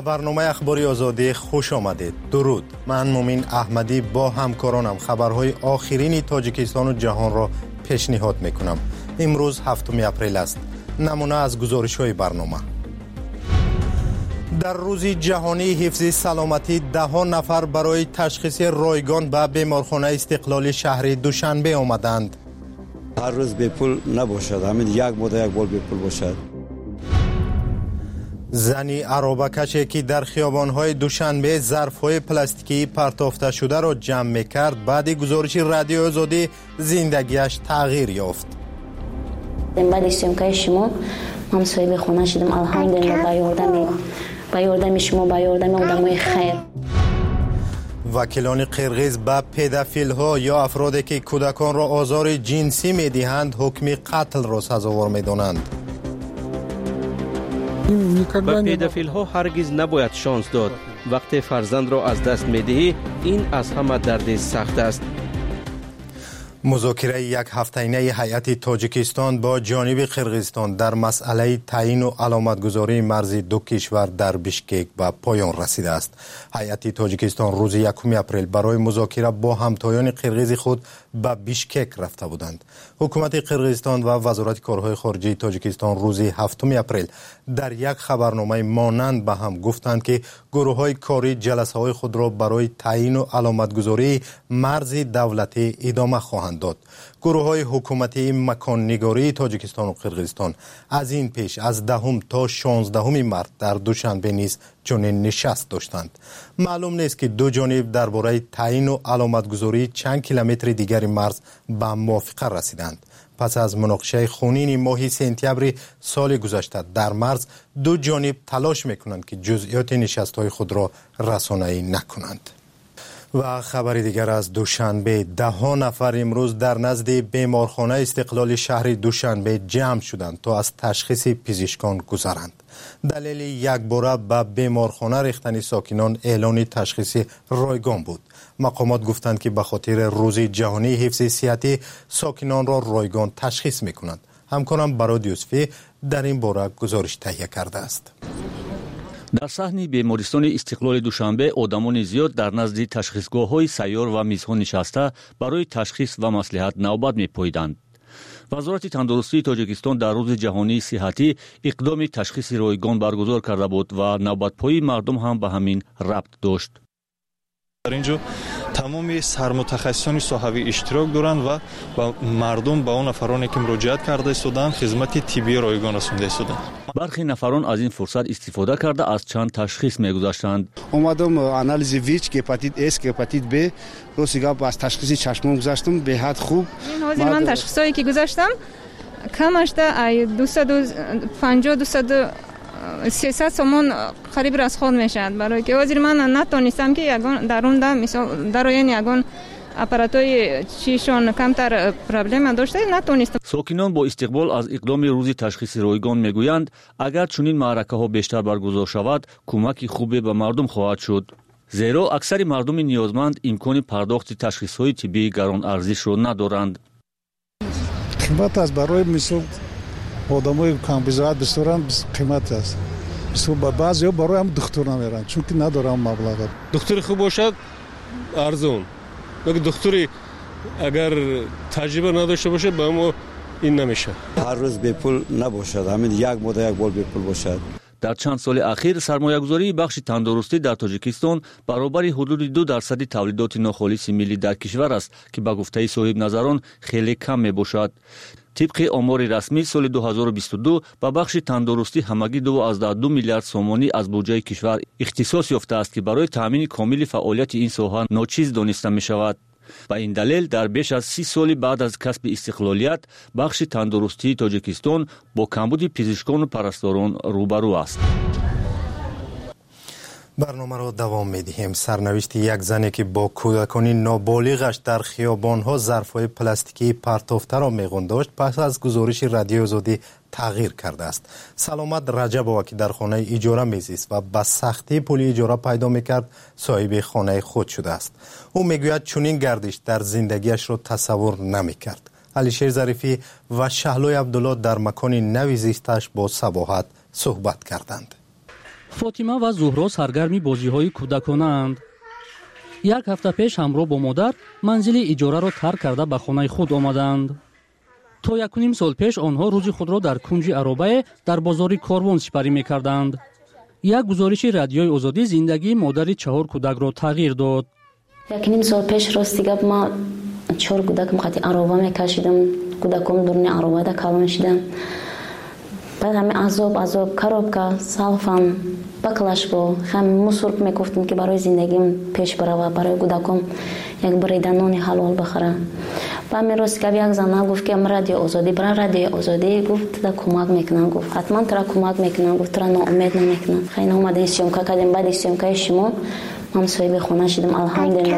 برنامه اخباری آزادی خوش آمدید. درود. من مومین احمدی با همکارانم خبرهای آخرین تاجیکستان و جهان را پیشنهاد میکنم. امروز 7 اپریل است. نمونه از گزارش‌های برنامه. در روز جهانی حفظ سلامتی 10 نفر برای تشخیص رایگان به بیمارخانه استقلال شهر دوشنبه آمدند. هر روز به پول نباشد، همین یک بار به پول باشد. زنی عرابه‌کشی که در خیابان‌های دوشنبه ظرف‌های پلاستیکی پرتافته شده را جمع می‌کرد، بعد گزارش رادیو آزادی زندگیش تغییر یافت. بعد سیمکای شما من صاحب خانه شدم. الحمدلله با یاردم شما، با یاردم آدمای خیر. وکیلان قرغیز به پدافیل‌ها یا افرادی که کودکان را آزار جنسی می‌دهند حکم قتل را سزاوار می‌دانند. به پدافیل‌ها هرگز نباید شانس داد. وقتی فرزند را از دست می‌دهی، این از همه درد سخت است. مذاکره یک هفته‌ینه هیئت تاجیکستان با جانب قرغیزستان در مسئله تعیین و علامتگذاری مرز دو کشور در بیشکک به پایان رسیده است. هیئت تاجیکستان روز 1 اپریل برای مذاکره با همتایان قرغیز خود به بیشکک رفته بودند. حکومت قرغیزستان و وزارت کارهای خارجه تاجیکستان روز 7 اپریل در یک خبرنامه مانند به هم گفتند که گروه‌های کاری جلسه‌های خود را برای تعیین و علامتگذاری مرز دولتی ادامه خواهند داد. گروه‌های حکومتی مکان نگاری تاجیکستان و قرغیزستان از این پیش از 10 تا 16 مارس در دوشنبه نیز چنین نشست داشتند. معلوم نیست که دو جانب درباره تعیین و علامتگذاری چند کیلومتر دیگر مرز به موافقه رسیدند. پس از مناقشه خونین ماه سپتامبر سال گذشته در مرز دو جانب تلاش میکنند که جزئیات نشست‌های خود را رسانه‌ای نکنند. و خبر دیگر از دوشنبه 10 نفر امروز در نزد بیمارخانه استقلال شهر دوشنبه جمع شدند تا از تشخیص پزشکان گذرند. دلیل یک باره به بیمارخانه ریختن ساکنان اعلان تشخیص رایگان بود. مقامات گفتند که به خاطر روز جهانی حفظ صحت ساکنان را رایگان تشخیص میکنند. همکارم براد یوسفی در این باره گزارش تهیه کرده است. در صحن بیمارستان استقلال دوشنبه آدمان زیاد در نزد تشخیصگاه‌های سیار و میزها نشسته برای تشخیص و مصلحت نوبت می‌پاییدند. وزارت تندرستی تاجیکستان در روز جهانی صحتی اقدام تشخیص رایگان برگزار کرده بود و نوبت‌پایی مردم هم به همین ربط داشت. در اینجا تمام سرمتخصصان صحوی اشتراک دارند و مردم با اون نفرانی که مراجعت کرده استودند خدمت طبی رایگان رسونده استودند. برخی نفران از این فرصت استفاده کرده از چند تشخیص می‌گذاشتند. اومدم آنالیز ویچ، هپاتیت اس، هپاتیت ب، روسیگا از تشخیص چشم گذاشتم به حد خوب. من تشخیصایی که گذاشتم کمش ده 250 300 سومون قریب از خود میشد، برای که وزیر من نتونستم که یگان درون در یگان اپاراتوی چیشون کمتر پرابلم داشته نتونستم. ساکنان با استقبال از اقدام روز تشخیص رایگان میگویند اگر چنین معرکه ها بیشتر برگزار شود کمک خوبی به مردم خواهد شد. زیرا اکثر مردم نیازمند امکان پرداخت تشخیص های طبی گران ارزش را ندارند. قیمت از برای مثل آدمای کم بزاعت بسیارن قیمت است. مثل بعضی برای هم دکتر نمیرن چون که ندارن مبلغ. دکتر خوب باشد ارزون، مگه دکتری اگر تجربه نداشته باشه به ما این نمیشه. هر روز به پول نباشد، همین یک بار به پول باشد. در چند سال اخیر سرمایه‌گذاری بخش تندرستی در تاجیکستان برابر حدود 2% تولیدات ناخالص ملی در کشور است که به گفته صاحب نظران خیلی کم میباشد. طبق آمار رسمی سال 2022 به بخش تندرستی همگی 2.2 میلیارد سومانی از بودجه کشور اختصاص یافته است که برای تامین کامل فعالیت این ساحه ناچیز دانسته می شود. به این دلیل در بیش از 30 سال بعد از کسب استقلالیت بخش تندرستی تاجیکستان با کمبود پزشکان و پرستاران روبرو است. برنامه را دوام می‌دهیم. سرنوشت یک زنی که با کودکان نابالغش در خیابان‌ها ظرف‌های پلاستیکی پرتافته را می‌گنداشت پس از گزارش رادیو آزادی تغییر کرده است. سلامت رجب‌آوا که در خانه اجاره می‌زیست و به سختی پول اجاره پیدا می‌کرد صاحب خانه خود شده است. او می‌گوید چنین گردش در زندگیش را تصور نمی‌کرد. علیشیر ظریفی و شهلوی عبدالله در مکان نوی زیستش با صباحت صحبت کردند. фотима ва зуҳро саргарми бозиҳои кӯдаконаанд. як ҳафта пеш ҳамроҳ бо модар манзили иҷораро тарк карда ба хонаи худ омаданд. то 1.5 сол пеш онҳо рӯзи худро дар кунҷи аробае дар бозори корвон сипарӣ мекарданд. як гузориши радиои озодӣ зиндагии модари 4 кӯдакро тағйир дод. 1.5 сол пеш рости гап ма 4 кӯдакам қати ароба мекашидам, кӯдаком дурни аробада калон шидам. баъд ҳами азоб коробка салфан баклашко ҳами мусорг мекуфтам ки барои зиндагим пеш барава, барои кӯдаком як брида нони ҳалол бахора. ба ҳамин рости гап як зана гуфт ки радио озодӣ, бара радиои озодӣ гуфт туда кӯмак мекунам, гуфт ҳатман тура кӯмак мекунам, гуфт тура ноумед намекунам. хайна омадем сёмка кардем. баъди сёмкаи шумо ман соҳиби хона шидам. алҳамдулилла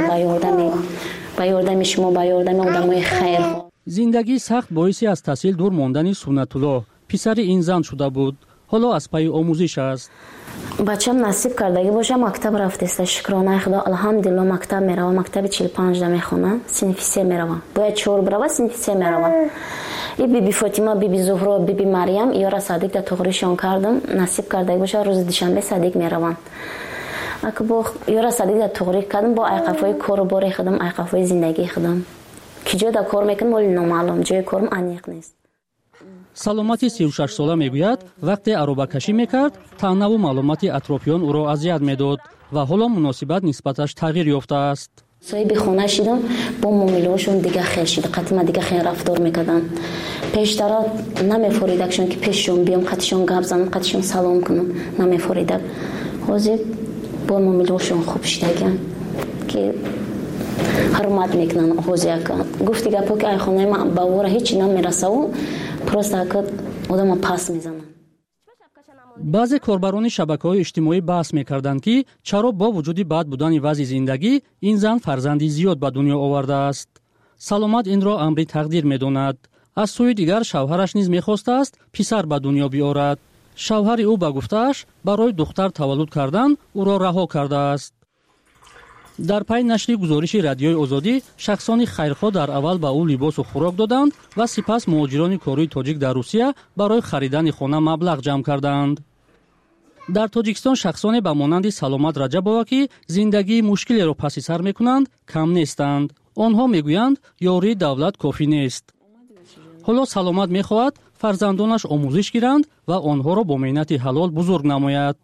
ба ёрдами шумо, ба ёрдами одамои хайрхоҳ. зиндагии сахт боиси аз таҳсил дур мондани Суннатулло писари ин зан шуда буд. ҳоло аз пайи омӯзиш аст. бачам насиб кардагӣ боша мактаб рафтеста, шукронаи худо, алҳамдулилла мактаб мерава, мактаби 45 мехона, синфи 3 мерава. бояд 4 барава, синфи 3 мерава. и биби Фотима, биби Зуҳро, биби Марьям ёра садик да туғришон кардам, насиб кардагӣ боша рӯзи душанбе садик мераванд. ака бо ёра садик да туғри кардам, бо айқафои кору бори худам, айқафои зиндагии худам. ки ҷода кор мекунам моли номаълум, ҷои корм аниқ нест. саломати 36 сола мегӯяд вақте аробакашӣ мекард таънаву маълумати атрофиён ӯро азият медод ва ҳоло муносибат нисбаташ тағйир ёфтааст. соҳиби хона шидам, бо муомилаҳошон дига хел шида, қатима дига хел рафтор мекарданд. пештара намефоридакшон ки пешшон биём, қатишон гап занам, қатишон салом кунам, намефоридак. ҳозир бо муомилаҳошон хуб шидагиам ки ҳурмат мекунанд. ҳозир ака гуфти гапо ки ай хонаи ман ба вора ҳечи намерасаву просто ака одама пас мезананд. баъзе корбарони шабакаҳои иҷтимоӣ баҳс мекарданд ки чаро бо вуҷуди бад будани вазъи зиндагӣ ин зан фарзанди зиёд ба дунё овардааст. саломат инро амри тақдир медонад. аз сӯи дигар шавҳараш низ мехостааст писар ба дунё биорад. шавҳари ӯ ба гуфтааш барои духтар таваллуд кардан ӯро раҳо кардааст. дар пай нашри гузориши радиои озодӣ шахсони хайрхоҳ дар аввал ба ӯ либосу хӯрок доданд ва сипас муҳоҷирони кории тоҷик дар русия барои харидани хона маблағ ҷамъ карданд. дар тоҷикистон шахсоне ба монанди Саломат Раҷабова ки зиндагии мушкилеро паси сар мекунанд кам нестанд. онҳо мегӯянд ёрии давлат кофӣ нест. ҳоло Саломат мехоҳад фарзандонаш омӯзиш гиранд ва онҳоро бо меҳнати ҳалол бузург намояд.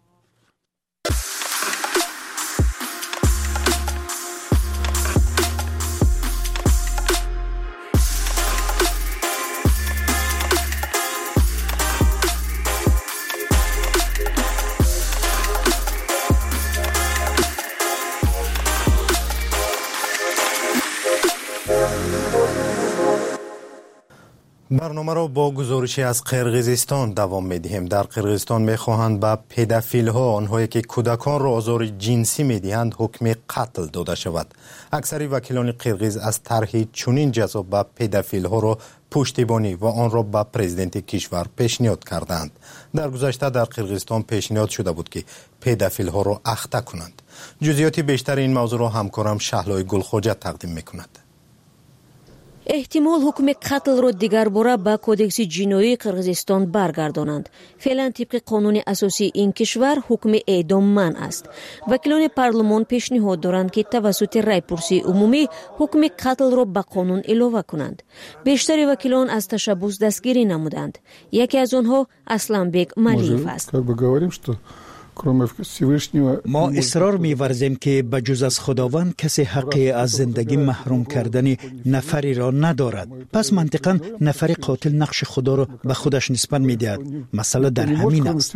برنامه با گزارشی از قرقیزستان دوام می‌دهیم. در قرقیزستان می‌خواهند به پدافیل‌ها، آنهایی که کودکان را آزار جنسی می‌دهند، حکم قتل داده شود. اکثر وکیلان قرقیز از طرح چنین جزا به پدافیل‌ها را پشتیبانی و آن را به پرزیدنت کشور پیشنهاد کردند. در گذشته در قرقیزستان پیشنهاد شده بود که پدافیل‌ها را اخته کنند. جزئیات بیشتر این موضوع را همکارم شهلای گلخوجه تقدیم می‌کند. احتمال حکم قتل رو دیگر باره با کودکس جنایی قرقیزستان برگردانند. فعلا طبق قانون اساسی این کشور حکم اعدام منع است. وکیلان پارلمان پیشنهاد دارند که توسط رایپرسی عمومی حکم قتل رو به قانون اضافه کنند. بیشتر وکیلان از تشبث دستگیری نمودند. یکی از آنها اسلامبek ملیف است. ما اصرار می‌ورزیم که بجز از خداوند کسی حقی از زندگی محروم کردن نفری را ندارد. پس منطقاً نفر قاتل نقش خدا را به خودش نسبت می‌دهد. مسئله در همین است.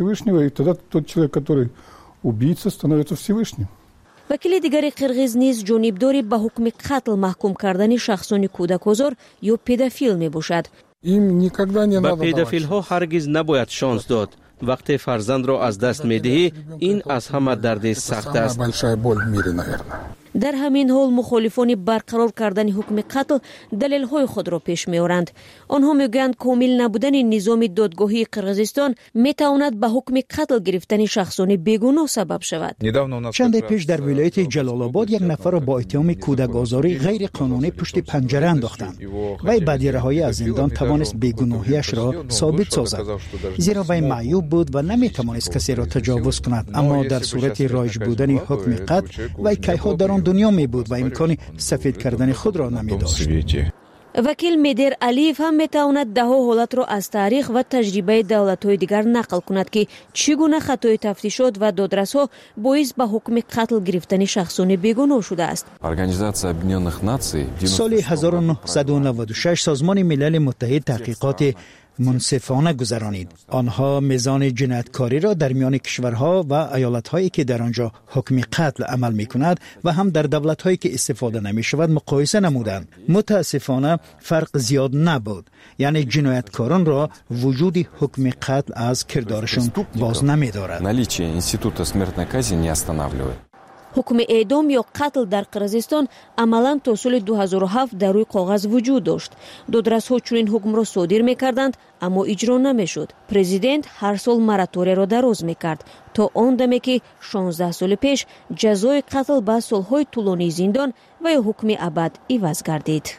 وکیل دیگر قرقیز نیز جانبداری به حکم قتل محکوم کردن شخصان کودک‌آزار یا پدافیل میباشد. به پدافیل‌ها هرگز نباید شانس داد. وقتی فرزند را از دست می‌دهی این از همه درد سخت است. در همین حال مخالفان برقرار کردن حکم قتل دلیل‌های خود را پیش می‌آورند. آنها می‌گویند کامل نبودن نظام دادگاهی قرغیزستان می‌تواند به حکم قتل گرفتن شخصان بیگناه سبب شود. چند پیش در ولایت جلال آباد یک نفر را با اتهام کودک‌آزاری غیر قانونی پشت پنجره انداختند. وی بعد رهایی از زندان توانست بیگناهیش را ثابت سازد، زیرا وی معیوب بود و نمی‌توانست کسی را تجاوز کند. اما در صورت رایج بودن حکم قتل وی کیها در آن دنیا می بود و امکان سفید کردن خود را نمی داشت. وکیل میدر علیف هم میتواند ده حالت را از تاریخ و تجربه دولت‌های دیگر نقل کند که چگونه خطای تفتیشات و دادرس‌ها باعث به حکم قتل گرفتن شخصان بیگناه شده است. سال 1996 سازمان ملل متحد تحقیقات منصفانه گذرانید. آنها میزان جنایتکاری را در میان کشورها و ایالت‌هایی که در آنجا حکم قتل عمل می‌کند و هم در دولت‌هایی که استفاده نمی‌شود مقایسه نمودند. متاسفانه فرق زیاد نبود. یعنی جنایتکاران را وجود حکم قتل از کردارشان باز نمی‌دارد. حکم اعدام یا قتل در قرغیزستان عملاً تا سال 2007 در روی کاغذ وجود داشت. دادرس‌ها چنین حکم را صادر می‌کردند اما اجرا نمی‌شد. پرزیدنت هر سال مراتوری را دراز می‌کرد تا آن دمی که 16 سال پیش جزای قتل به سال‌های طولانی زندان و یا حکم ابد عوض گردید.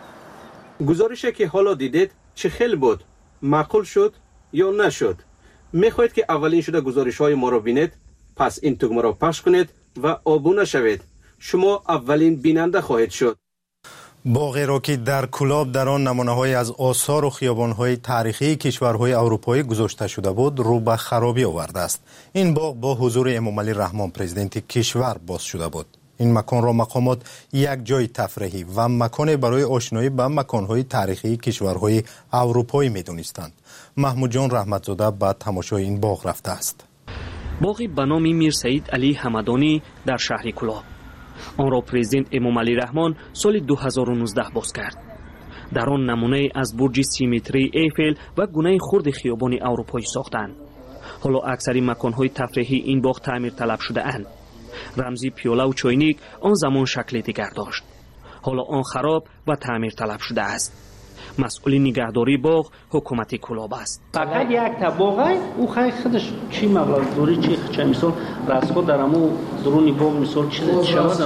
گزارشی که حالا دیدید چه خیلی بود؟ معقول شد یا نشد؟ می‌خواهید که اولین شده گزارش‌های ما را بینید؟ پس این تگمه را پخش کنید و آبونه شوید. شما اولین بیننده خواهید شد. باغ راکی در کلاب در آن نمونه‌های از آثار و خیابان‌های تاریخی کشورهای اروپایی گذاشته شده بود رو به خرابی آورده است. این باغ با حضور امامعلی رحمان پرزیدنت کشور باز شده بود. این مکان را مقامات یک جای تفریحی و مکان برای آشنایی با مکان‌های تاریخی کشورهای اروپایی می‌دانستند. محمود جان رحمتزاده به تماشای این باغ رفته است. باغی به نام میر سعید علی حمدانی در شهر کلاب. آن را پرزیدنت امامعلی رحمان سال 2019 باز کرد. در آن نمونه از برج 30 متری ایفل و گونه خرد خیابان اروپایی ساختند. حالا اکثر مکان‌های تفریحی این باغ تعمیر طلب شده اند. رمزی پیاله و چاینک آن زمان شکل دیگر داشت. حالا آن خراب و تعمیر طلب شده است. مسئول نگهداری باغ حکومت کلاب است. فقط یک تا باغ او خودش چی مبلغ دوری چه مثال راسخو درمو درونی باغ مثال چی شود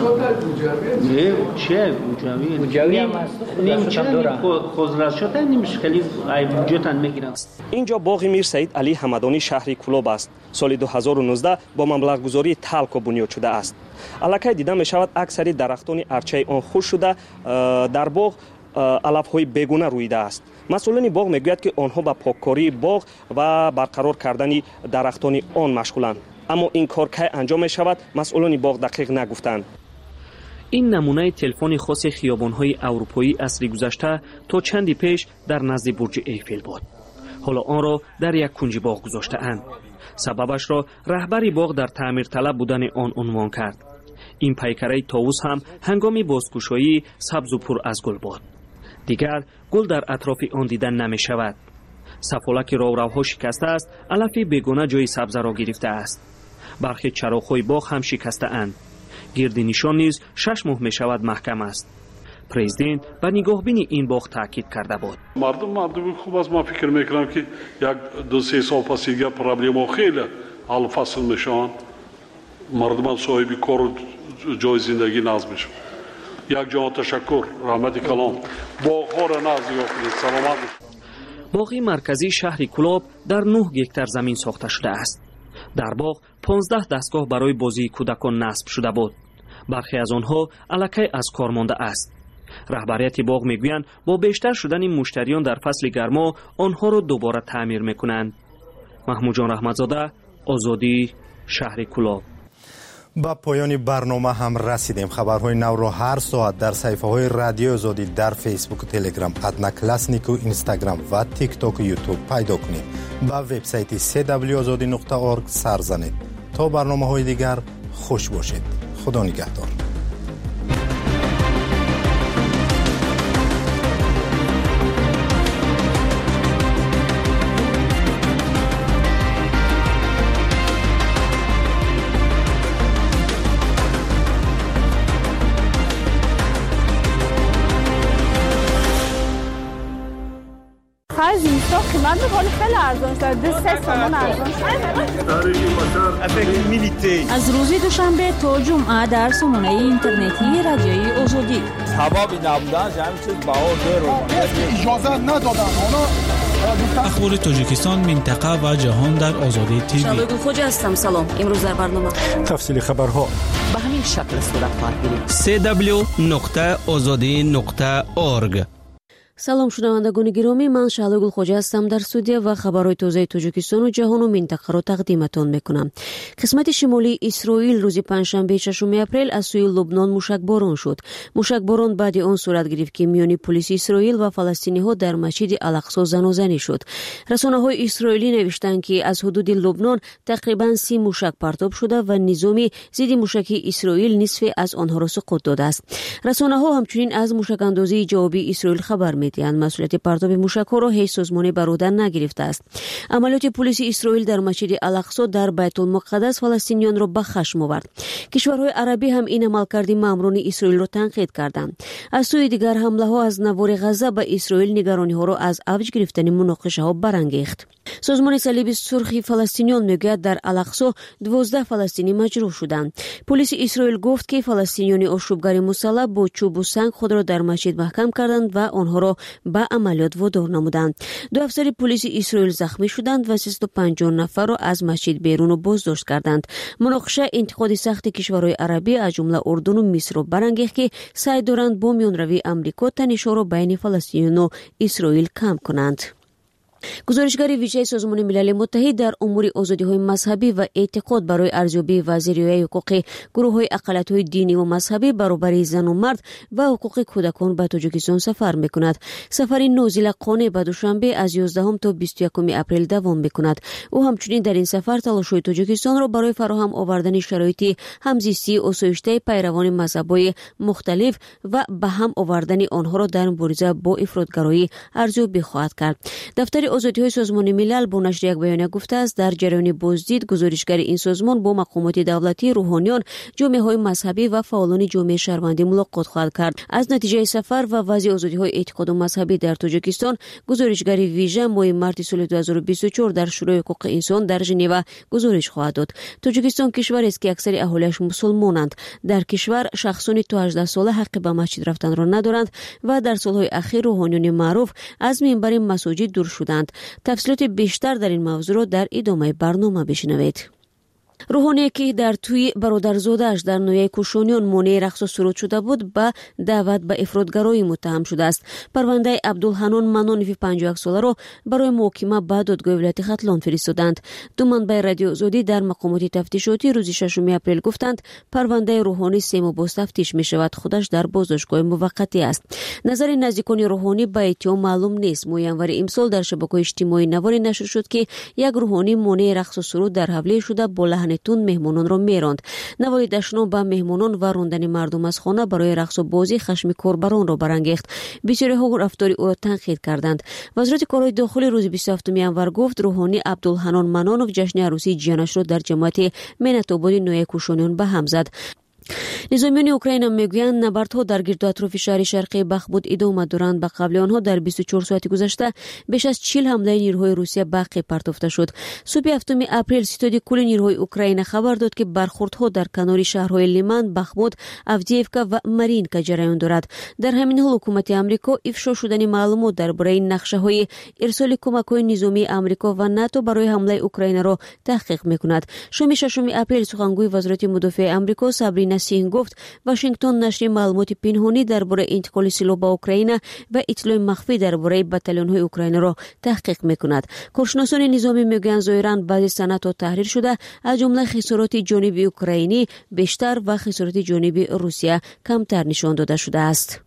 نه چه مجاوی نیم چه خضرات شده نمیشه خیلی وجودن میگیرن. اینجا باغ میر سعید علی حمدانی شهر کلاب است. سال 2019 با مبلغ گذاری تلک بنیاد شده است. الکی دیده می شود اکثر درختان ارچه آن خشک شده. در باغ علف‌های بیگونه رویده است. مسئولان باغ میگوید که آنها به پاککاری باغ و برقرار کردن درختان آن مشغولند. اما این کار کی انجام می شود مسئولان باغ دقیق نگفتند. این نمونه تلفن خاص خیابان‌های اروپایی عصر گذشته تا چندی پیش در نزد برج ایفل بود. حالا آن را در یک کنج باغ گذاشته اند. سببش را رهبری باغ در تعمیر طلب بودن آن عنوان کرد. این پیکره طاووس هم هنگام بازگشایی سبز و پر از گل بود. دیگر گل در اطراف آن دیدن نمی شود. سفالک راوراوها شکسته است، علف بیگانه جای سبز را گرفته است. برخی چراغ‌های باغ هم شکسته اند. گرد نشان نیز 6 ماه می شود محکم است. پرزیدنت به نگاهبین این باغ تاکید کرده بود. مردم خوب از ما فکر میکنم که یک 2-3 سال پس دیگر پرابلم خیلی حل فصل میشن. مردم صاحب کار و جای زندگی ناز میشن. یک جا تشکر رحمت کلام باغ‌ها را ناز یافتید. سلامت. باغ مرکزی شهر کلاب در 9 گکتار زمین ساخته شده است. در باغ 15 دستگاه برای بازی کودکان نصب شده بود. برخی از آنها الکی از کار مانده است. رهبریت باغ میگویند با بیشتر شدن مشتریان در فصل گرما آنها را دوباره تعمیر میکنند. محمود جان رحمتزاده، آزادی، شهر کلاب. با پایان برنامه هم رسیدیم. خبرهای نو را هر ساعت در صفحه های رادیو آزادی در فیسبوک و تلگرام، ادناکلاسنیک و اینستاگرام و تیک تاک و یوتیوب پیدا کنید. با وبسایت www.azadi.org سر زنید. تا برنامه های دیگر خوش باشید. خدا نگهدار. تو قیمت میکنی خیلی ارزان شده 3 تومان ارزان شده. از روز دوشنبه تا جمعه در سامانه اینترنتی رادیوی آزادی سبب نبودن همین چیز بهار اجازه ندادن اخبار تاجیکستان منطقه و جهان در آزادی تیوی. شالوگل خوجا هستم. سلام. امروز در برنامه تفصیل خبرها به همین شکل صورت خواهد گرفت. www.azadi.org. سلام شنوندگان گرامی، من شالوگل خوجا هستم در استودیو و خبرهای تازه تاجیکستان و جهان و منطقه را تقدیمتان میکنم. قسمت شمالی اسرائیل روز پنجشنبه 6 اپریل از سوی لبنان موشکباران شد. موشکباران بعد آن صورت گرفت که میان پلیس اسرائیل و فلسطینی ها در مسجد الاقصی زنازنی شد. رسانه‌های اسرائیلی نوشتند که از حدود لبنان تقریبا 30 موشک پرتاب شده و نظام ضد موشکی اسرائیل نصف از آنها را سقوط داده است. رسانه‌ها همچنین از موشک اندازی جوابی اسرائیل خبر می‌دهند. مسئولیت پرتاب موشک‌ها را هیچ سازمانی بر عهده نگرفته است. عملیات پلیس اسرائیل در مسجد الاقصی در بیت المقدس فلسطینیان را به خشم آورد. کشورهای عربی هم این عملکرد ماموران اسرائیل را تنقید کردند. از سوی دیگر حمله‌ها از نوار غزه به اسرائیل نگرانی‌ها را از اوج گرفتن مناقشه‌ها برانگیخت. سازمان صلیب سرخ فلسطینیان میگوید در الاقصی 12 فلسطینی مجروح شدند. پلیس اسرائیل گفت که فلسطینیان آشوبگر مسلح با چوب و سنگ خود را در مسجد محکم کردند و آنها را به عملیات وادار نمودند. 2 افسر پلیس اسرائیل زخمی شدند و 350 نفر را از مسجد بیرون و بازداشت کردند. مناقشه انتقاد سخت کشورهای عربی از جمله اردن و مصر را برانگیخت که سعی دارند با میانروی آمریکا تنش‌ها را بین فلسطینیان و اسرائیل کم کنند. گزارشگر ویژه سازمان ملل متحد در امور آزادی‌های مذهبی و اعتقاد برای ارزیابی وضعیت حقوق گروه‌های اقلیت‌های دینی و مذهبی، برابری زن و مرد و حقوق کودکان به تاجیکستان سفر می‌کند. سفر نازلقانه به دوشنبه از 11 تا 21 اپریل دوام می‌کند. او همچنین در این سفر تلاش‌های تاجیکستان را برای فراهم آوردن شرایط همزیستی آسایشته پیروان مذهب‌های مختلف و به هم آوردن آنها را در مبارزه با افراطگرایی ارزیابی خواهد کرد. دفتر آزادی‌های سازمان ملل با نشر یک بیانیه گفته است در جریان بازدید گزارشگر این سازمان با مقامات دولتی، روحانیان، جامعه‌های مذهبی و فعالان جامعه شهروندی ملاقات خواهد کرد. از نتیجه سفر و وضع آزادی‌های اعتقاد و مذهبی در تاجیکستان گزارشگر ویژه ماه مارس سال 2024 در شورای حقوق انسان در ژنو گزارش خواهد داد. تاجیکستان کشوری است که اکثر اهالیش مسلمانند. در کشور شخصانی تا 18 ساله حق به مسجد رفتن را ندارند و در سالهای اخیر روحانیان معروف از منبر مساجد دور شدند. تفصیلات بیشتر در این موضوع را در ادامه برنامه بشنوید. روحانی که در توی برادرزاده‌اش در نویه کوشانیان مانع رقص و سرود شده بود به دعوت به افراطگرایی متهم شده است. پرونده عبدالحنان منانیف 51 ساله را برای محاکمه به دادگاه ولایت ختلان فرستادند. دو منبع رادیو آزادی در مقامات تفتیشاتی روز 6 اپریل گفتند پرونده روحانی 3 ماه باز تفتیش می شود. خودش در بازداشتگاه موقتی است. نظر نزدیکان روحانی به اتهام معلوم نیست. ماه ینور امسال در شبکه‌های اجتماعی نواری نشر شد که یک روحانی مانع رقص و سرود در حوله شده با لحن تون مهمانان را میراند. نوای دشنام به مهمانان و راندن مردم از خانه برای رقص و بازی خشم کاربران را برانگیخت. بسیاری ها رفتار او را تنقید کردند. وزارت کارهای داخلی روز 27 ینور گفت روحانی عبدالحنان منانوف جشن عروسی جیانش را در جماعت منتاباد نویه کوشانیان به هم زد. نظامیان اوکراین میگویند نبردها در گرد و اطراف شهر شرقی بخمود ادامه دارند. به قبل آنها در 24 ساعت گذشته بیش از 40 حمله نیروهای روسیه به قلب پرتافته شد. صبح 7 اپریل ستاد کل نیروهای اوکراین خبر داد که برخوردها در کنار شهرهای لیمان، بخمود، افدییفکا و مارینکا جریان دارد. در همین حال حکومت آمریکا افشا شدن معلومات درباره نقشه‌های ارسال کمک‌های نظامی آمریکا و ناتو برای حمله اوکراین را تحقیق می‌کند. شام 6 اپریل سخنگوی وزارت مدافع آمریکا سابرینا سینگ گفت واشنگتن نشر معلومات پنهانی درباره انتقال سلاح به اوکراین و اطلاع مخفی درباره بتالون‌های اوکراین را تحقیق می‌کند. کارشناسان نظامی میگویند ظاهراً بعضی سندها تحریر شده از جمله خسارات جانبی اوکراینی بیشتر و خسارات جانبی روسیه کمتر نشان داده شده است.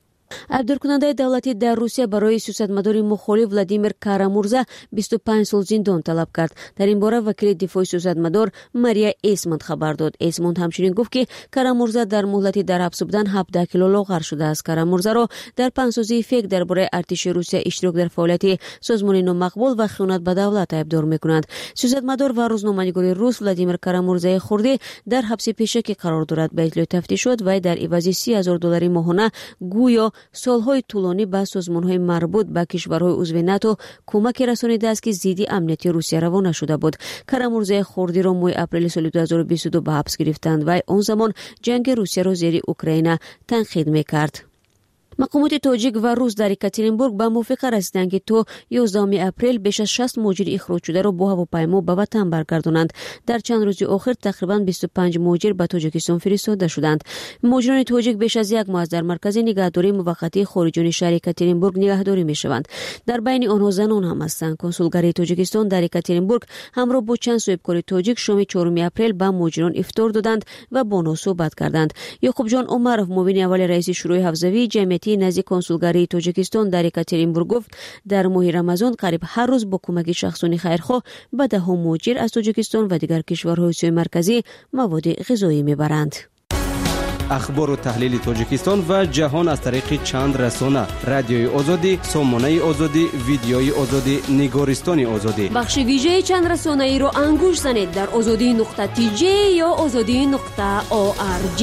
ابدارکننده دولتی در روسیه برای سیاستمدار مخالف ولادیمیر کارامورزا 25 سال زندان طلب کرد. در این باره وکیل دفاع سیاستمدار ماریا ایسموند خبر داد. ایسموند همچنین گفت که کارامورزا در مهلت در حبس بودن 17 کیلو لاغر شده است. کارامورزا را در پنسازی فیک درباره ارتش روسیه اشتراک در فعالیت سازمان نامقبول و خیانت به دولت ابدار می‌کنند. سیاستمدار و روزنامه‌نگار روس ولادیمیر کارامورزای خردی در حبس پیشکی قرار دارد. به اطلاع تفتیشات و در عوض $30,000 ماهانه گویا سالهای طولانی به سازمانهای مربوط به کشورهای عضو ناتو کمک رسانیده است که ضد امنیتی روسیه روانه شده بود. کرامورزه خوردی را ماه اپریل سال 2022 به حبس گرفتند و آن زمان جنگ روسیه را زیر اوکراین تنقید میکرد. مقامات تاجیک و روس در یکاترینبورگ به موافقه رسیدند که تا 11 اپریل بیش از 60 مهاجر اخراج شده را با هواپیما به وطن برگردانند. در چند روز آخر تقریبا 25 مهاجر به تاجیکستان فرستاده شدند. مهاجران تاجیک بیش از یک ماه در مرکز نگهداری موقتی خارجان شهر یکاترینبورگ نگهداری میشوند. در بین آنها زنان هم هستند. کنسولگری تاجیکستان در یکاترینبورگ همراه با چند صاحبکار تاجیک شام 4 اپریل به مهاجران افطار دادند و با آنها صحبت کردند. یعقوب جان عمرов معاون اول رئیس شورای حوزوی جمعیتی نزدیک کنسولگری تاجیکستان در یکاترینبورگ گفت در ماه رمضان قریب هر روز با کمک شخصان خیرخواه به دهها مهاجر از تاجیکستان و دیگر کشورهای آسیای مرکزی مواد غذایی میبرند. اخبار و تحلیل تاجیکستان و جهان از طریق چند رسانه: رادیوی آزادی، سامانه آزادی، ویدیوی آزادی، نگارستان آزادی. بخش ویژه چند رسانه ای را انگوش زنید در azadi.tj یا azadi.org.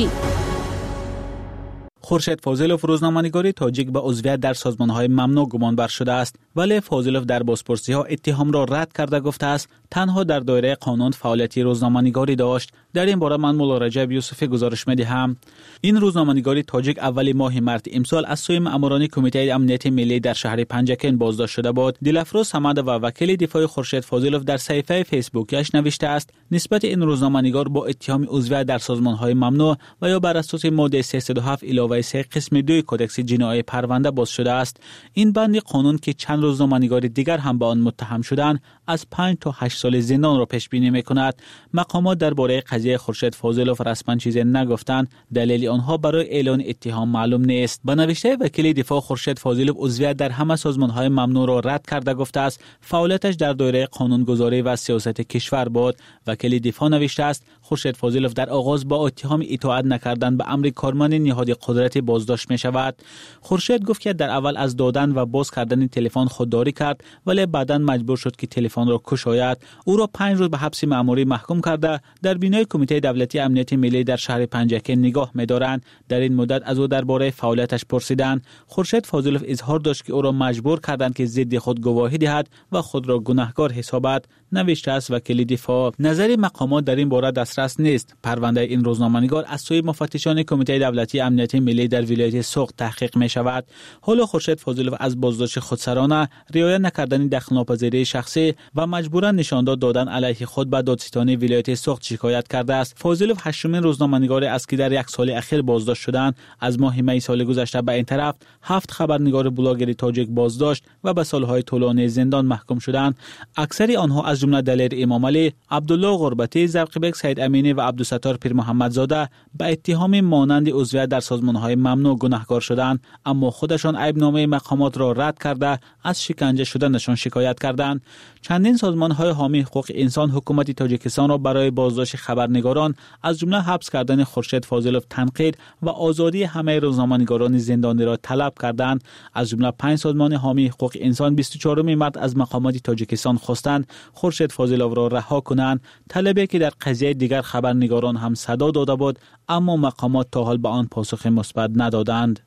خورشید فاضلوف روزنامه‌نگار تاجیک به عضویت در سازمان‌های ممنوع گمانبر شده است، ولی فاضلوف در بازپرسی‌ها اتهام را رد کرده گفته است تنها در دایره قانون فعالیتی روزنامه‌نگاری داشت. در این باره من مولا رجب یوسفی گزارش می‌دهم. این روزنامه‌نگار تاجیک اول ماه مارس امسال از سوی ماموران کمیته امنیت ملی در شهر پنجکن بازداشت شده بود. دلافروز صمد و وکیل دفاع خورشید فاضلوف در صفحه فیسبوکش نوشته است نسبت این روزنامه‌نگار با اتهام عضویت در سازمان‌های ممنوع و یا بر اساس ماده 307 علاوه 3 قسم 2 کدکس جنایی پرونده باز شده است. این بند قانون که چند روزنامه‌نگار دیگر هم به آن متهم شدند از 5 تا 8 سال زندان را پیش بینی می‌کند. مقامات درباره قضیه خورشید فاضلوف رسما چیزی نگفتند. دلیل آنها برای اعلان اتهام معلوم نیست. به نوشته وکیل دفاع خورشید فاضلوف عضویت در همه سازمان‌های ممنوع را رد کرده گفته است فعالیتش در دایره قانونگذاری و سیاست کشور بود. وکیل دفاع نوشته است خورشید فاضلوف در آغاز با اتهام اطاعت نکردن به امر کارمند نهاد قدرت بازداشت می شود. خورشید گفت که در اول از دادن و باز کردن تلفن خودداری کرد ولی بعداً مجبور شد که تلفن را گشاید. او را 5 روز به حبس مأموری محکوم کرده در بینای کمیته دولتی امنیت ملی در شهر پنجکن نگاه می‌دارند. در این مدت از او درباره فعالیتش پرسیدند. خورشید فاضلوف اظهار داشت که او را مجبور کردند که ضد خود گواهی دهد و خود را گناهکار حسابد. نوشته است وکیل دفاع. نظر مقامات در این باره دسترس نیست. پرونده این روزنامه‌نگار از سوی مفتشان کمیته دولتی امنیت ملی در ولایت سوق تحقیق می شود. حالا خورشید فاضلوف از بازداشت خودسرانه، رعایت نکردن دخل‌ناپذیری شخصی و مجبوراً نشانداد دادن علیه خود به دادستان ولایت سوق شکایت کرده است. فاضلوف هشتمین روزنامه‌نگار است که در یک سال اخیر بازداشت شدند. از ماه می سال گذشته به این طرف 7 خبرنگار بلاگر تاجیک بازداشت و به سالهای طولانی زندان محکوم شدند. اکثر آنها از جمله دلیر امام علی، عبدالله غربتی، زرقبک سید امینی و عبدالستار پیر محمد زاده به اتهام مانند عضویت در سازمان‌های ممنوع گناهکار شدند، اما خودشان عیبنامه مقامات را رد کرده از شکنجه شدنشان شکایت کردند. چندین سازمان‌های حامی حقوق انسان حکومت تاجیکستان را برای بازداشت خبرنگاران از جمله حبس کردن خورشید فاضلوف تنقید و آزادی همه روزنامه‌نگاران زندانی را طلب کردند. از جمله 5 سازمان حامی حقوق انسان 24 مارس از مقامات تاجیکستان خواستند خورشید فاضلوف را رها کنند، طلبی که در قضیه دیگر خبرنگاران هم صدا داده بود، اما مقامات تا حال به آن پاسخ مثبت ندادند.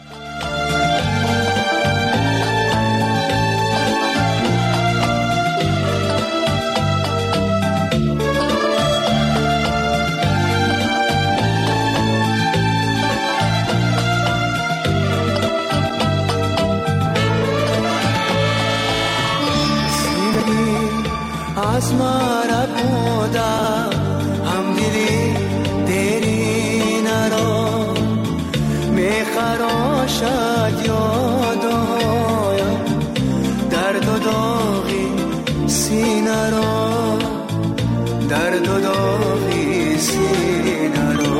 आसमां पूदा हम दिली तेरी नरो मैं खरोशत यादो दर्द दोगी सीना रो दर्द दोगी सीना रो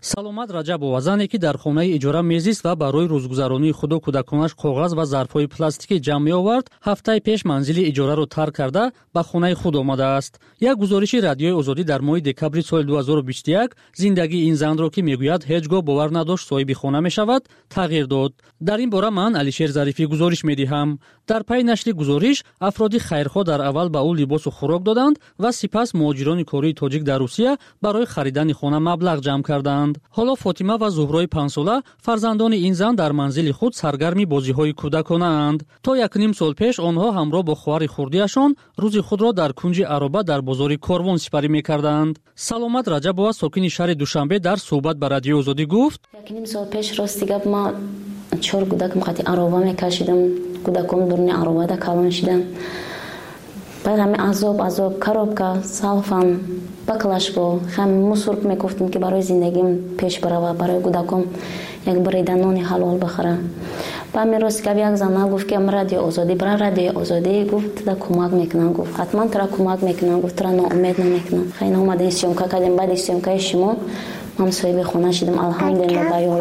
саломат раҷабова зане ки дар хонаи иҷора мезист ва барои рӯзгузаронии худу кӯдаконаш коғаз ва зарфҳои пластикӣ ҷамъ меовард, ҳафтаи пеш манзили иҷораро тарк карда ба хонаи худ омадааст. Як гузориши Радиои Озодӣ дар моҳи декабри соли 2021 зиндагии ин занро, ки мегӯяд ҳеҷ гоҳ бовар надошт соҳиби хона мешавад, тағйир дод. Дар ин бора ман Алишер Зарифӣ гузориш медиҳам. Дар пайи нашри гузориш, афроди хайрхоҳ дар аввал ба ӯ либосу хӯрок доданд ва сипас муҳоҷирони кории тоҷик дар Русия барои харидани хона маблағ ҷамъ карданд. ҳоло Фотима ва Зуҳрои 5 сола, фарзандони ин зан, дар манзили худ саргарми бозиҳои кӯдаконаанд. То 1.5 сол пеш онҳо ҳамроҳ бо хуари хурдиашон рӯзи худро дар кунҷи Ароба дар бозори Корвон сипарӣ мекарданд. Саломат Раҷабова, сокини шаҳри Душанбе, дар суҳбат ба Радиои Озодӣ гуфт: 1.5 сол пеш рости гап ма 4 кӯдакам қати Ароба мекашидам, кӯдаком дурни Аробада калон шидам. بعد همه عذاب کاروبکا سالفان بکلاشبو هم مسورک میگفتیم که برای زندگیم پیش بره برای کودکم یک بریدن نون حلال بخوره. بعد میروز که یک زن گفت که رادیو آزادی برای رادیو آزادی گفت تا کمک میکنن، گفت حتما ترا کمک میکنن، گفت ترا ناامید نمیکنن. خیلی اومدن سیمکا کردیم، بعد سیمکا شما من صاحب خونه شدم. الحمدلله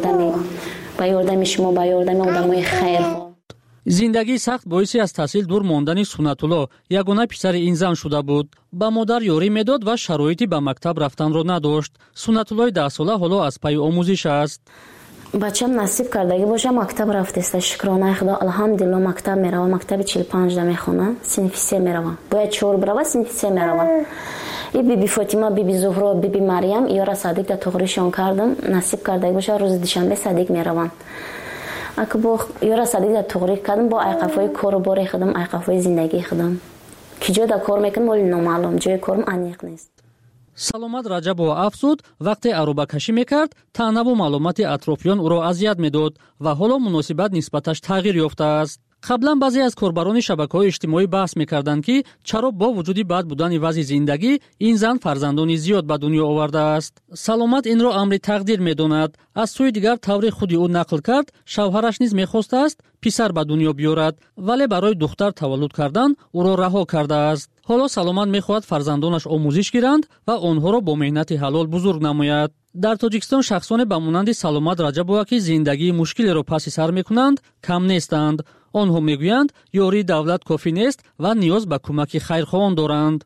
با یاردم شما، با یاردم آدمای خیر. зиндагии сахт боиси аз таҳсил дур мондани Сунатулло, ягона писари ин зан шуда буд. ба модар ёрӣ медод ва шароити ба мактаб рафтанро надошт. Сунатуллои 10 сола ҳоло аз пайи омӯзиш аст. бачам насиб кардагӣ боша мактаб рафтеста, шукронаи худо, алҳамдулилло мактаб мерава, мактаби 45 да мехона, синфи 3 мерава. бояд 4 барава, синфи 3 мерава. и биби Фотима, биби Зуҳро, биби Марьям, ёра Садиқ да туғришон кардам, насиб кардагӣ боша рӯзи душанбе Садиқ мераванд. اگه با یورا صدیق در تغریق کردم با ایقافای کارو باری خودم، ایقافای زندگی خودم که جای در کار میکنم ولی نامعلوم، جای کارم انیق نیست. саломат раҷабова афзуд, вақте аробакашӣ мекард, таънаву маълумоти атрофиён ӯро азият медод ва ҳоло муносибат нисбаташ тағйир ёфтааст. қаблан баъзе аз корбарони шабакаҳои иҷтимоӣ баҳс мекарданд ки чаро бо вуҷуди бад будани вазъи зиндагӣ ин зан фарзандони зиёд ба дунё овардааст. Саломат инро амри тақдир медонад. аз сӯи дигар таври худи ӯ нақл кард, шавҳараш низ мехостааст писар ба дунё биёрад, вале барои духтар таваллуд кардан ӯро раҳо кардааст. ҳоло Саломат мехоҳад фарзандонаш омӯзиш гиранд ва онҳоро бо меҳнати ҳалол бузург намояд. дар Тоҷикистон шахсоне ба монанди Саломат Раҷабова, ки зиндагии мушкилеро паси сар мекунанд, кам нестанд. онҳо мегӯянд ёрии давлат кофӣ нест ва ниёз ба кӯмаки хайрхоҳон доранд.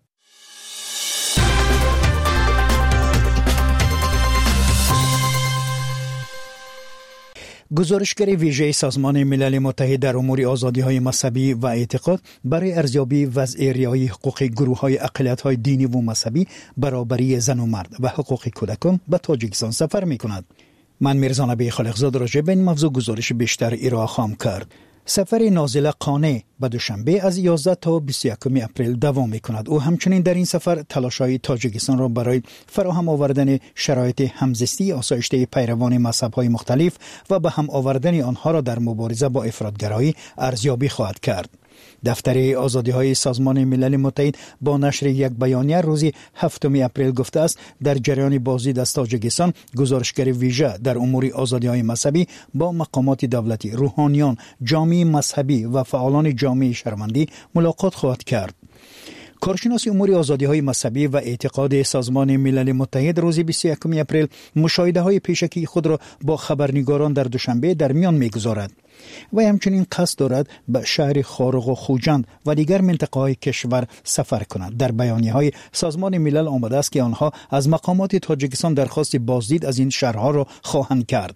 گزارشگر ویژه سازمان ملل متحد در امور آزادی‌های مذهبی و اعتقاد برای ارزیابی وضع رعایت حقوق گروه‌های اقلیت‌های دینی و مذهبی، برابری زن و مرد و حقوق کودکان به تاجیکستان سفر می‌کند. من میرزا نبی خالقزاد راجع به این موضوع گزارش بیشتر ارائه خواهم کرد. سفر نازل قانع به دوشنبه از 11 تا 21 اپریل دوام می‌کند. او همچنین در این سفر تلاش‌های تاجیکستان را برای فراهم آوردن شرایط همزیستی آسایشته پیروان مذهب‌های مختلف و به هم آوردن آنها را در مبارزه با افراطگرایی ارزیابی خواهد کرد. دفتر آزادی‌های سازمان ملل متحد با نشر یک بیانیه روز 7 اپریل گفته است در جریان بازدید از تاجیکستان، گزارشگر ویژه در امور آزادی‌های مذهبی با مقامات دولتی، روحانیان، جامعه مذهبی و فعالان جامعه شهروندی ملاقات خواهد کرد. کارشناس امور آزادی‌های مذهبی و اعتقاد سازمان ملل متحد روز 21 اپریل مشاهده‌های پیشکی خود را با خبرنگاران در دوشنبه در میان می‌گذارد و همچنین قصد دارد به شهر خارق و خوجند و دیگر منطقه‌های کشور سفر کند. در بیانیه‌های سازمان ملل آمده است که آنها از مقامات تاجیکستان درخواست بازدید از این شهرها را خواهند کرد.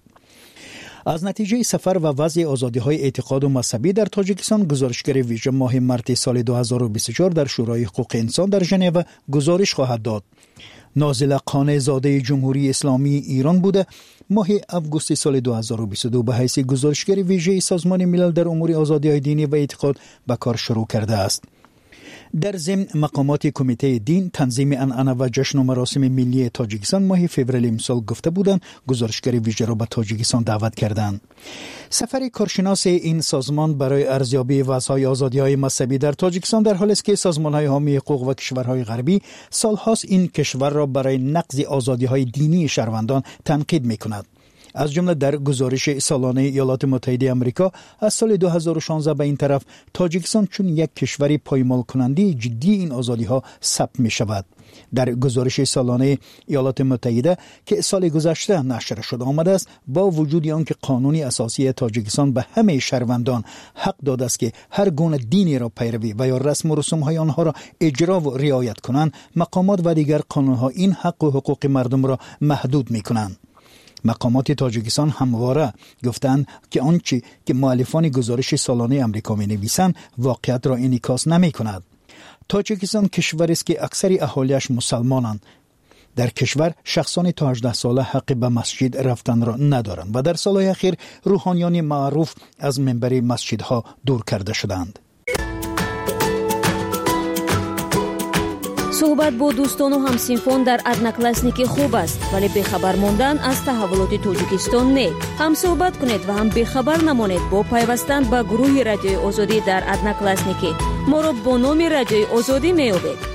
از نتیجه سفر و وضع آزادی‌های اعتقاد و مذهبی در تاجیکستان، گزارشگر ویژه ماه مارس سال 2024 در شورای حقوق انسان در ژنو گزارش خواهد داد. نازل قانع زاده جمهوری اسلامی ایران بوده ماه اوگوست سال 2022 به حیث گزارشگر ویژه سازمان ملل در امور آزادی‌های دینی و اعتقاد به کار شروع کرده است. در ضمن مقامات کمیته دین تنظیم عنعنه و جشن و مراسم ملی تاجیکستان ماه فوریه امسال گفته بودند گزارشگر ویژه را به تاجیکستان دعوت کردند. سفر کارشناس این سازمان برای ارزیابی وضع آزادی‌های مذهبی در تاجیکستان در حالی است که سازمان‌های حامی حقوق و کشورهای غربی سال‌هاست این کشور را برای نقض آزادی‌های دینی شهروندان تنقید می‌کند. از جمله در گزارش سالانه ایالات متحده آمریکا از سال 2016 به این طرف تاجیکستان چون یک کشور پایمال کننده جدی این آزادی‌ها ثبت می‌شود. در گزارش سالانه ایالات متحده که سال گذشته نشر شده آمده است، با وجود آنکه قانون اساسی تاجیکستان به همه شهروندان حق داده است که هر گونه دینی را پیروی و یا رسم و رسوم‌های آنها را اجرا و رعایت کنند، مقامات و دیگر قانون‌ها این حق و حقوق مردم را محدود می‌کنند. مقامات تاجیکستان همواره گفتند که آنچه که مؤلفان گزارش سالانه آمریکا می‌نویسند واقعیت را انعکاس نمی‌کند. تاجیکستان کشوری است که اکثر اهالیش مسلمانند. در کشور شخصان تا 18 ساله حق به مسجد رفتن را ندارند و در سالهای اخیر روحانیان معروف از منبر مسجدها دور کرده شدند. صحبت با دوستان و همسینفان در ادناکلاسنیکی خوب است، ولی بخبر ماندن از تحولات تاجیکستان نه. هم صحبت کنید و هم بخبر نمانید با پیوستن به گروه رادیوی آزادی در ادناکلاسنیکی. ما را با نام رادیوی آزادی می‌یابید.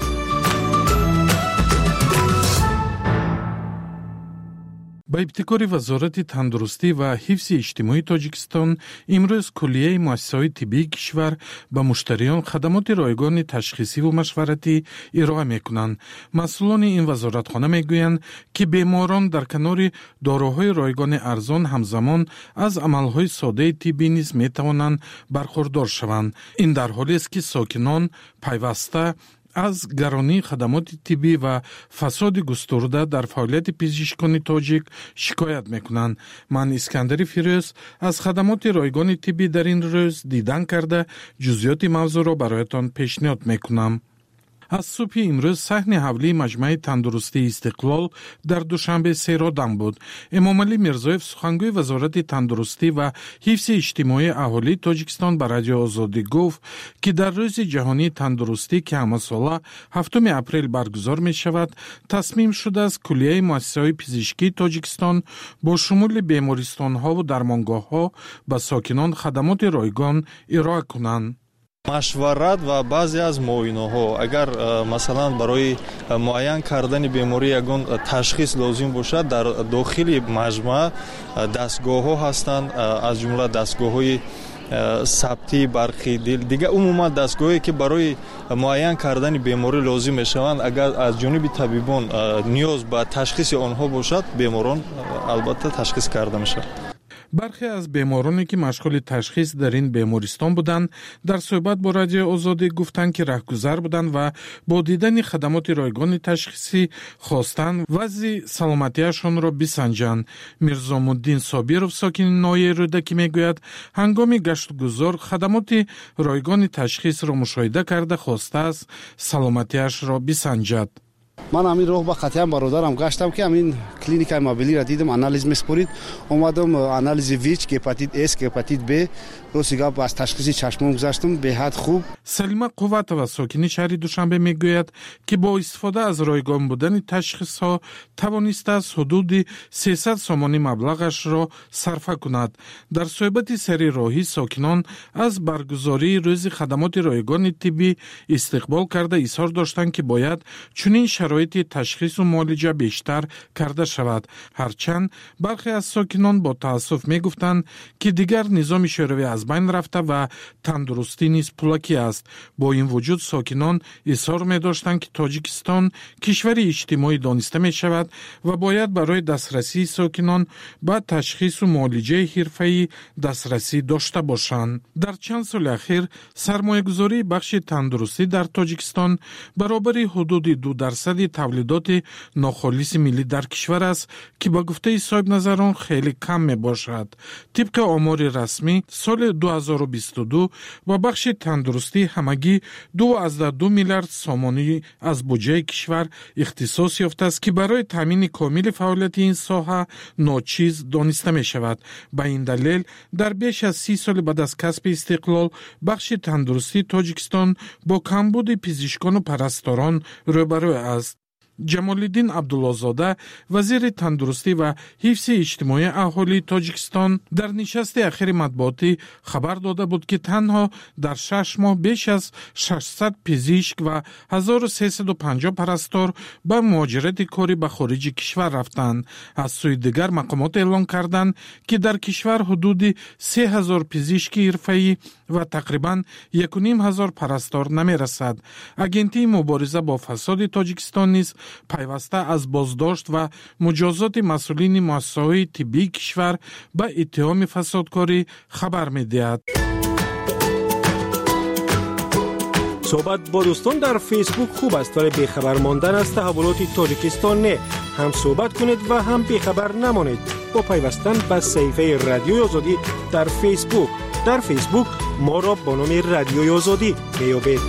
با ابتکار وزارت تندرستی و حفظ اجتماعی تاجیکستان امروز کلیه مؤسسه‌های طبی کشور به مشتریان خدمات رایگان تشخیصی و مشورتی ارائه می‌کنند. مسئولان این وزارتخانه می‌گویند که بیماران در کنار داروهای رایگان ارزان همزمان از عمل‌های ساده طبی نیز می‌توانند برخوردار شوند. این در حالی است که ساکنان پیوسته از گرانی خدمات طبی و فساد گسترده در فعالیت پزشکان تاجیک شکایت میکنند. من اسکندر فیروز از خدمات رایگان طبی در این روز دیدن کرده جزئیات موضوع را برایتان پیشنهاد میکنم. از صبح امروز صحن حولی مجمع تندرستی استقلال در دوشنبه سیرادم بود. امام علی میرزایف سخنگوی وزارت تندرستی و حفظ اجتماعی اهالی تاجیکستان به رادیو آزادی گفت که در روز جهانی تندرستی که همه ساله 7 اپریل برگزار می شود، تصمیم شده است کلیه مؤسسه‌های پزشکی تاجیکستان با شمول بیمارستان‌ها و درمانگاه‌ها به ساکنان خدمات رایگان ارائه کنند. مشورت و بعضی از معاینه‌ها اگر مثلا برای معاین کردن بیماری یگان تشخیص لازم باشد، در داخل مجمع دستگاه‌ها هستند، از جمله دستگاه‌های ثبتی برخی دیگه عموما دستگاهی که برای معاین کردن بیماری لازم میشوند اگر از جانب طبیبان نیاز به تشخیص آنها باشد، بیماران البته تشخیص کرده میشه. برخی از بیمارانی که مشغول تشخیص در این بیمارستان بودند در صحبت با رادیو آزادی گفتند که رهگذر بودند و با دیدن خدمات رایگان تشخیصی خواستند وضع سلامتیشان را بسنجند. میرزامالدین صابیرов ساکن ناحیه رودکی میگوید هنگام گشت گذار خدمات رایگان تشخیص را مشاهده کرده خواسته است سلامتیش را بسنجد. من همین راه با خطیان برادرم گشتم که همین کلینیک موبیلی را دیدم، آنالیز میسپرید، اومدم آنالیز ویچ که هپاتیت اس که هپاتیت ب روسیگا با تشخیص چشمم گذاشتم، به حد خوب. سلیمه قوتова ساکن شهر دوشنبه میگوید که با استفاده از رایگان بودن تشخیص ها توانسته است حدود 300 سومانی مبلغش را صرف کند. در صحبت سری راهی ساکنان از برگزاری روز خدمات رایگان طبی استقبال کرده اظهار داشتند که باید چنین شرایط تشخیص و معالجه بیشتر کرده شود. هرچند برخی از ساکنان با تأسف میگفتند که دیگر نظام شوروی از بین رفته و تندرستی نیز پولکی است. با این وجود ساکنان اصرار می داشتند که تاجیکستان کشوری اجتماعی دانسته می شود و باید برای دسترسی ساکنان به تشخیص و معالجه حرفه‌ای دسترسی داشته باشند. در چند سال اخیر سرمایه‌گذاری بخش تندرستی در تاجیکستان برابر حدود 2% تولیدات ناخالص ملی در کشور است که با گفته صاحب نظران خیلی کم می باشد. طبق آمار رسمی سال 2022 با بخش تندرستی همگی 2.2 میلیارد سومانی از بودجه کشور اختصاص یافته است که برای تامین کامل فعالیت این ساحه ناچیز دانسته می شود. به این دلیل در بیش از 30 سال بعد از کسب استقلال بخش تندرستی تاجیکستان با کمبود پزشکان و پرستاران روبرو است. ҷамолиддин абдуллозода, вазири тандурустӣ ва ҳифзи иҷтимоии аҳолии Тоҷикистон дар нишасти ахири матбуотӣ хабар дода буд, ки танҳо дар 6 моҳ беш аз 600 пизишк ва 1350 парастор ба муҳоҷирати корӣ ба хориҷи кишвар рафтанд. аз сӯи дигар мақомот эълон карданд, ки дар кишвар ҳудуди 3000 пизишки ҳирфаӣ ва тақрибан 1500 парастор намерасад. агентии мубориза бо фасоди Тоҷикистон низ пайваста аз боздошт ва муҷозоти масъулини муассисаҳои тиббии кишвар ба иттиҳоми фасодкорӣ хабар медиҳад. صحبت با دوستان در فیسبوک خوب است، ولی بیخبر ماندن از تحولات تاجیکستان نه. هم صحبت کنید و هم بیخبر نمانید با پیوستن به صفحه رادیوی آزادی در فیسبوک. در فیسبوک ما را با نام رادیوی آزادی میابید.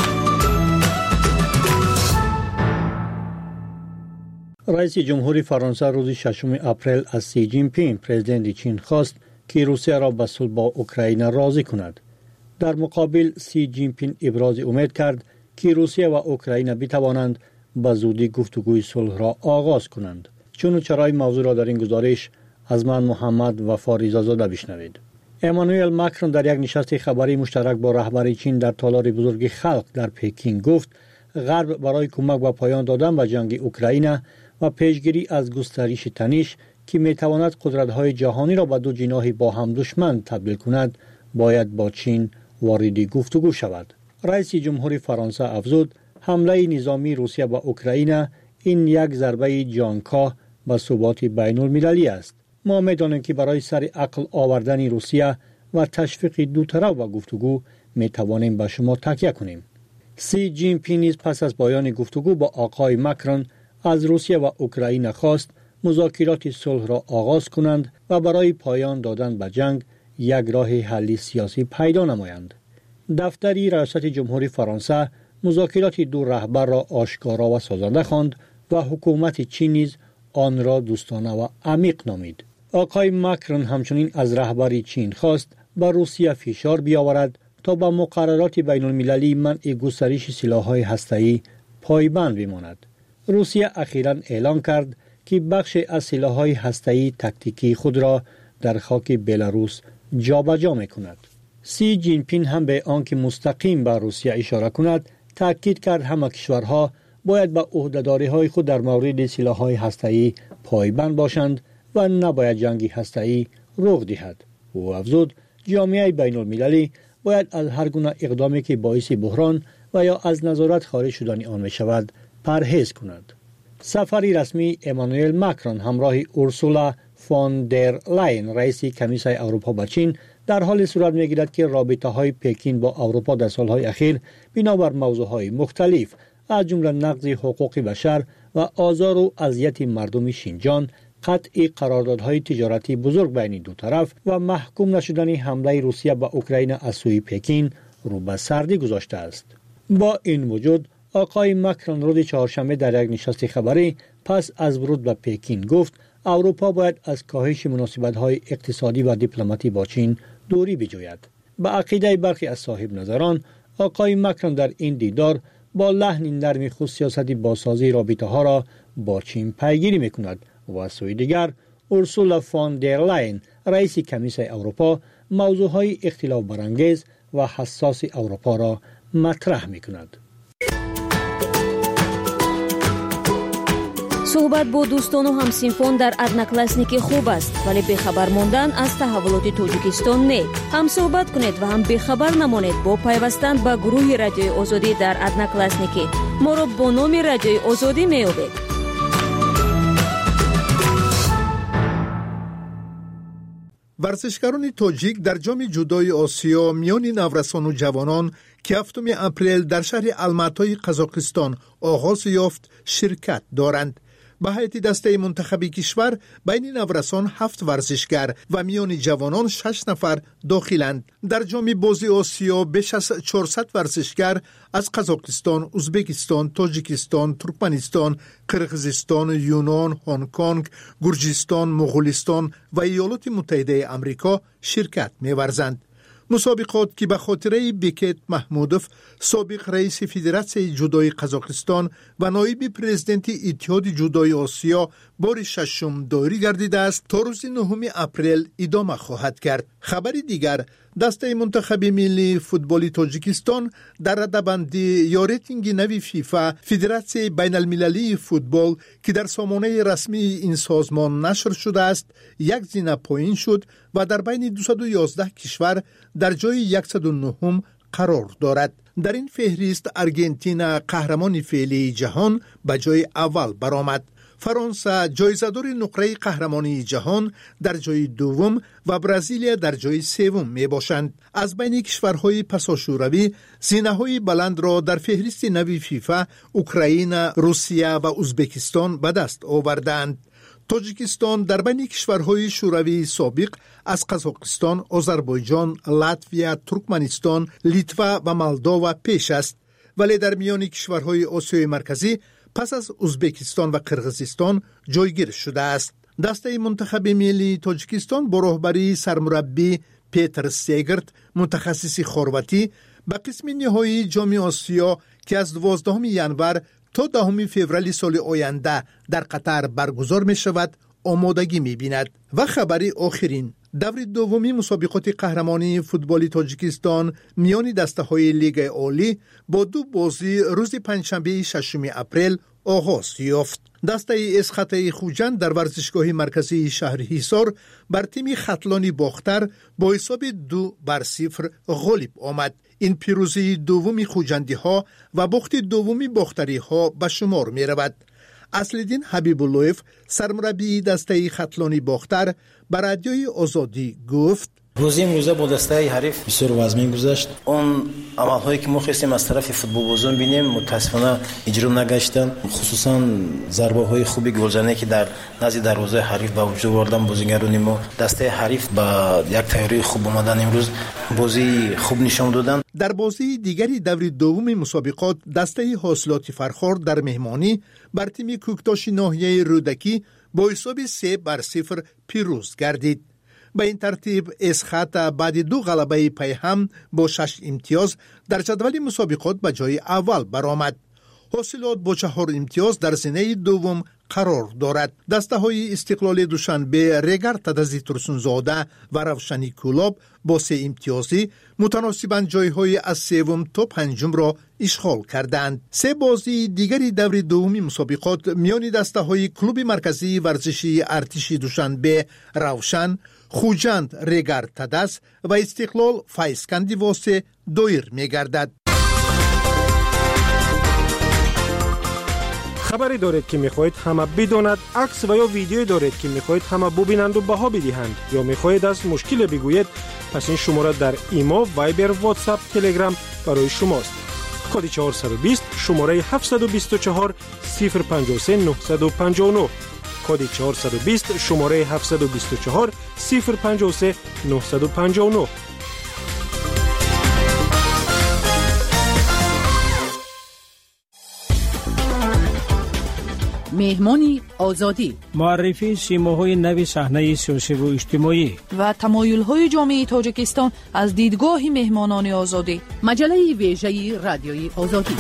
رئیس جمهوری فرانسه روز 6 اپریل از سی جین پینگ پرزیدنت چین خواست که روسیه را به صلح با اوکراین راضی کند. در مقابل سی جین پینگ ابراز امید کرد که روسیه و اوکراین بتوانند به زودی گفتگوی صلح را آغاز کنند. چون چرای موضوع را در این گزارش از من محمد وفا رضازاده بشنوید. امانوئل ماکرون در یک نشست خبری مشترک با رهبر چین در تالار بزرگ خلق در پکین گفت غرب برای کمک و پایان دادن به جنگ اوکراین و پیشگیری از گسترش تنش که میتواند قدرت‌های جهانی را به دو جناح با هم دشمن تبدیل کند باید با چین وارد گفتگو شود. رئیس جمهوری فرانسه افزود حمله نظامی روسیه به اوکراین این یک ضربه جانکاه به ثبات بین المللی است. ما می‌دانیم که برای سر عقل آوردن روسیه و تشویق دو طرف و گفتگو میتوانیم به شما تکیه کنیم. سی جین پینگ پس از پایان گفتگو با آقای ماکرون از روسیه و اوکراین خواست مذاکرات صلح را آغاز کنند و برای پایان دادن به جنگ یک راه حل سیاسی پیدا نمایند. دفتری ریاست جمهوری فرانسه مذاکرات دو رهبر را آشکارا و سازنده خواند و حکومت چین نیز آن را دوستانه و عمیق نامید. آقای ماکرون همچنین از رهبر چین خواست به روسیه فشار بیاورد تا به مقررات بین المللی منع گسترش سلاح‌های هسته‌ای پایبند بماند. روسیه اخیراً اعلام کرد که بخش از سلاح‌های هسته‌ای تاکتیکی خود را در خاک بلاروس جابجا می‌کند. سی جین پینگ هم به آنکه مستقیم به روسیه اشاره کند تاکید کرد همه کشورها باید به عهده‌داری‌های خود در مورد سلاح‌های هسته‌ای پایبند باشند و نباید جنگ هسته‌ای رخ دهد. او افزود جامعه بین‌المللی باید از هر گونه اقدامی که باعث بحران و یا از نظارت خارج شدن آن می‌شود پرهیز کند. سفری رسمی امانوئل ماکرون همراه اورسولا فون در لاین رئیس کمیسیون اروپا به چین در حال صورت می‌گیرد که رابطه‌های پکین با اروپا در سال‌های اخیر بنابر موضوع‌های مختلف از جمله نقض حقوق بشر و آزار و اذیت مردم شینجان، قطع قراردادهای تجارتی بزرگ بین دو طرف و محکوم نشدن حمله روسیه به اوکراین از سوی پکین رو به سردی گذاشته است. با این وجود آقای ماکرون روز چهارشنبه در یک نشست خبری پس از ورود به پکین گفت اروپا باید از کاهش مناسبت‌های اقتصادی و دیپلماتی با چین دوری بجوید. به عقیده برخی از صاحب نظران آقای ماکرون در این دیدار با لحن نرم خود سیاست بازسازی رابطه‌ها را با چین پیگیری می‌کند و از سوی دیگر اورسولا فون در لاین رئیس کمیسیون اروپا موضوعهای اختلاف برانگیز و حساس اروپا را مطرح می‌کند. صحبت با دوستان و همسینفون در ادناکلاسنیکی خوب است، ولی بخبر ماندن از تحولات تاجیکستان نه. هم صحبت کنید و هم بخبر نمانید با پیوستن به گروه رادیوی آزادی در ادناکلاسنیکی. ما را با نام رادیوی آزادی میابید. ورزشکاران تاجیک در جام جودوی آسیا میان نورسان و جوانان که 7 اپریل در شهر الماتای قزاقستان آغاز یافت شرکت دارند. به هیئت دسته منتخبی کشور بین نورسان 7 ورزشگر و میان جوانان 6 نفر داخلند. در جام بازی آسیا بیش از 400 ورزشگر از قزاقستان، ازبکستان، تاجیکستان، ترکمنستان، قرقیزستان، یونان، هنگ کنگ، گرجستان، مغولستان و ایالات متحده آمریکا شرکت می‌ورزند. مسابقات که به خاطره بیکت محمودوف سابق رئیس فدراسیون جودوی قزاقستان و نایب پرزیدنت اتحاد جودوی آسیا بار ششم داری گردیده است تا روز 9 اپریل ادامه خواهد کرد. خبری دیگر، دسته منتخب ملی فوتبال تاجیکستان در رده‌بندی یا ریتینگ نوی فیفا فدراسیون بین المللی فوتبال که در سامانه رسمی این سازمان نشر شده است یک زینه پایین شد و در بین 211 کشور در جای 109 قرار دارد. در این فهرست ارژانتین قهرمان فعلی جهان به جای اول برآمد. فرانسه جایزه‌دار نقره قهرمانی جهان در جای دوم و برزیل در جای سوم می باشند. از بین کشورهای پساشوروی زینه‌های بلند را در فهرست نوی فیفا اوکراین، روسیه و ازبکستان به دست آوردند. تاجیکستان در بین کشورهای شوروی سابق از قزاقستان، آذربایجان، لاتویا، ترکمنستان، لیتوا و مولداوا پیش است، ولی در میان کشورهای آسیای مرکزی پس از ازبکستان و قرغیزستان جایگیر شده است. دسته منتخب ملی تاجیکستان با رهبری سرمربی پیتر سیگرت متخصص خرواتی به قسم نهایی جام آسیا که از 12 ژانویه تا 10 فوریه سال آینده در قطر برگزار می شود آمادگی می بیند. و خبری آخرین، دور دومی مسابقات قهرمانی فوتبال تاجیکستان میان دسته های لیگ عالی با 2 بازی روز پنجشنبه 6 اپریل آغاز یافت. دسته اسخط خوجند در ورزشگاه مرکزی شهر حصار بر تیم خطلانی باختر با حساب 2-0 غالب آمد. این پیروزی دومی خوجندی ها و باخت دومی باختری ها به شمار می رود. اصلدین حبیب اللهیف سرمربی دسته خطلانی باختر به رادیوی آزادی گفت: روزی امروزه با دسته حریف بسیار وزمین گذشت. اون عملهایی که ما خواستیم از طرف فوتبال بازان بینیم متاسفانه اجرا نگشتن، خصوصا ضربه های خوبی گلزنی که در نزد دروازه حریف به وجود آوردن بازیگران ما. دسته حریف با یک تیاری خوب اومدن امروز بازی خوب نشون دادن. در بازی دیگری دور دوم مسابقات دسته حاصلات فرخار در مهمانی بر تیم کوکتاش ناحیه رودکی با حساب 3-0 پیروز گردید. به این ترتیب اسخط بعد 2 غلبه پی هم با 6 امتیاز در جدول مسابقات به جای اول برآمد. حاصلات با 4 امتیاز در زینه دوم قرار دارد. دسته های استقلال دوشنبه، رگر تدزی ترسونزاده و روشنی کولاب با 3 امتیازی متناسباً جایهای از 3 تا 5 را اشغال کردند. 3 بازی دیگری دور دومی مسابقات میان دسته های کلوب مرکزی ورزشی ارتش دوشنبه روشن، خوجند رگر تدس و استقلال فایسکندی واسه دایر می گردد. خبری دارید که میخواهید همه بداند، عکس و یا ویدیویی دارید که میخواهید همه ببینند و بها بدهند یا میخواهید از مشکل بگویید، پس این شماره در ایما، وایبر، واتساپ، تلگرام برای شماست. کد 420 شماره 724 053 959. کد 420 شماره 724 053 959. مهمانی آزادی، معرفی سیماهای نوی صحنه سیاسی و اجتماعی و تمایل‌های جامعه تاجیکستان از دیدگاه مهمانان آزادی. مجله ویژه رادیوی آزادی.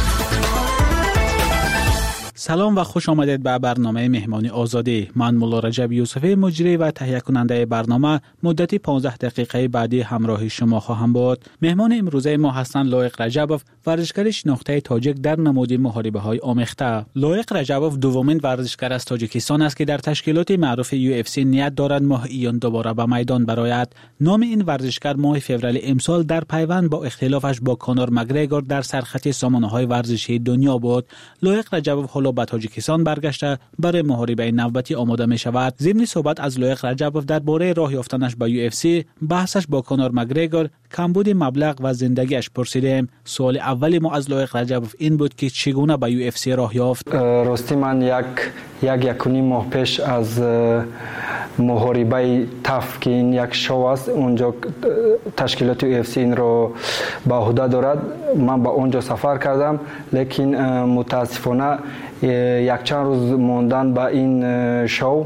سلام و خوش آمدید به برنامه مهمانی آزادی. من مولا رجب یوسفی مجری و تهیه کننده برنامه مدتی 15 دقیقه بعدی همراه شما خواهم بود. مهمان امروزه ما هستند لایق رجبوف، ورزشکار شناخته تاجیک در نماد محاربه‌های آمیخته. لایق رجبوف دومین ورزشکار از تاجیکستان است که در تشکیلات معروف UFC نیت دارد ماه ایون دوباره به میدان برآید. نام این ورزشکار ماه فوریه امسال در پیوند با اختلافش با کانور مگریگور در سرخط سامانه‌های ورزشی دنیا بود. لایق رجبوف حالا به تاجیکستان برگشته برای محاربه نوبتی آماده می شود. ضمن صحبت از لایق رجبوف درباره راه یافتنش به UFC، بحثش با کانور مگریگور، کمبود مبلغ و زندگیش پرسیدیم. سوال اولی ما از لایق رجبوف این بود که چگونه به UFC راه یافت. راستی من یک ماه پیش از محاربه تف که این یک شو است اونجا تشکیلات UFC این رو به عهده دارد، من به اونجا سفر کردم، لیکن متاسفانه یک چند روز موندن به این شو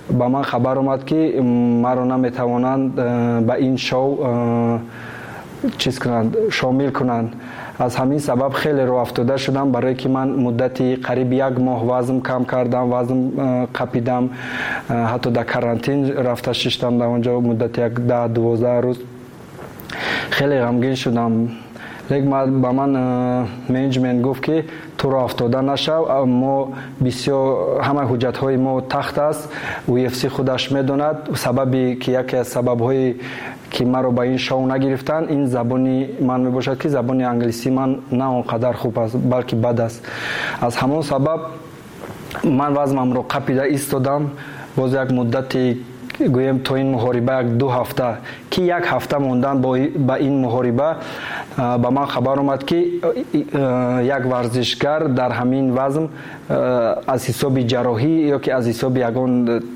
ба ман хабар омад ки маро наметавонанд ба ин шоу чиз кунанд, шомил кунанд. аз ҳамин сабаб хеле роҳ афтода шудам, барое ки ман муддати қариб 1 моҳ вазн кам кардам, вазн қапидам, ҳатто дар карантин рафта шиштам дар онҷо муддати 10-12 рӯз. хеле ғамгин шудам. лекин ба ман менеҷмент гуфт ки ту роҳ афтода нашав, мо бисёр ҳама ҳуҷҷатҳои мо тахт аст, UFC худаш медонад. сабаби ки яке аз сабабҳои ки маро ба ин шоу нагирифтанд ин забони ман мебошад ки забони англисӣ ман на он қадар хуб аст, балки бад аст. аз ҳамон сабаб ман вазнамро қапида истодам. боз як муддати гӯем то ин муҳориба 1-2 ҳафта ки 1 ҳафта мондан ба ин муҳориба ба ман хабар омад ки як варзишгар дар ҳамин вазн аз ҳисоби ҷарроҳӣ ё ки аз ҳисоби ягон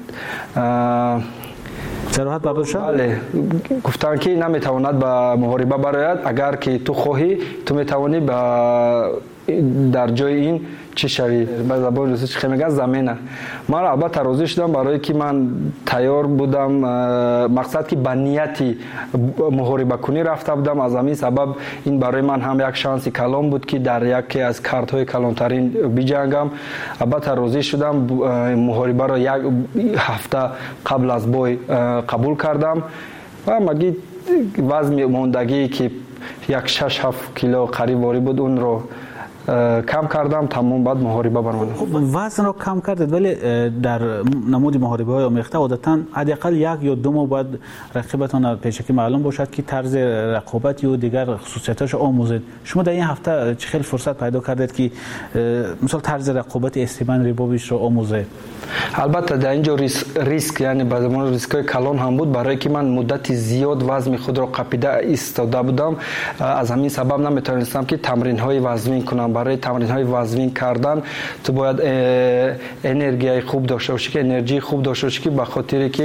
зароҳат бардошта? бале, гуфтанд ки наметавонад ба муҳориба барояд. агар ки ту хоҳӣ, ту метавонӣ дар ҷои ин чӣ шавӣ. ба забони русӣ чӣ мегӯянд? замена. ман албатта розӣ шудам, барое ки ман тайёр будам. мақсад ки ба нияти муҳорибакунӣ рафта будам. аз ҳамин сабаб ин барои ман ҳам як шанси калон буд ки дар яке аз картҳои калонтарин биҷангам. албатта розӣ шудам. муҳорибаро 1 ҳафта қабл аз бой қабул кардам ва маги вазни мондагӣ ки 6-7 кило қариб ворӣ буд, унро кам кардам. тамом баъд муҳориба баромадам. вазнро кам кардед, вале дар намуди муҳорибаҳои омехта одатан ҳадақал 1 ё 2 моҳ бояд рақибатон пешакӣ маълум бошад ки тарзи рақобат ё дигар хусусияташро омӯзед. шумо дар ин ҳафта чӣ хел фурсат пайдо кардед ки мисол тарзи рақобати Эстебан Рибовичро омӯзед? албатта дар ин ҷо риск, яъне ба замони рискҳои калон ҳам буд, барое ки ман муддати зиёд вазни худро қапида истода будам. аз ҳамин сабаб наметавонистам ки тамринҳои вазнин кунам. барои тамринҳои вазнин кардан ту бояд энергияи хуб дошта бошӣ, энерҷии хуб дошта бошӣ, ки ба хотире ки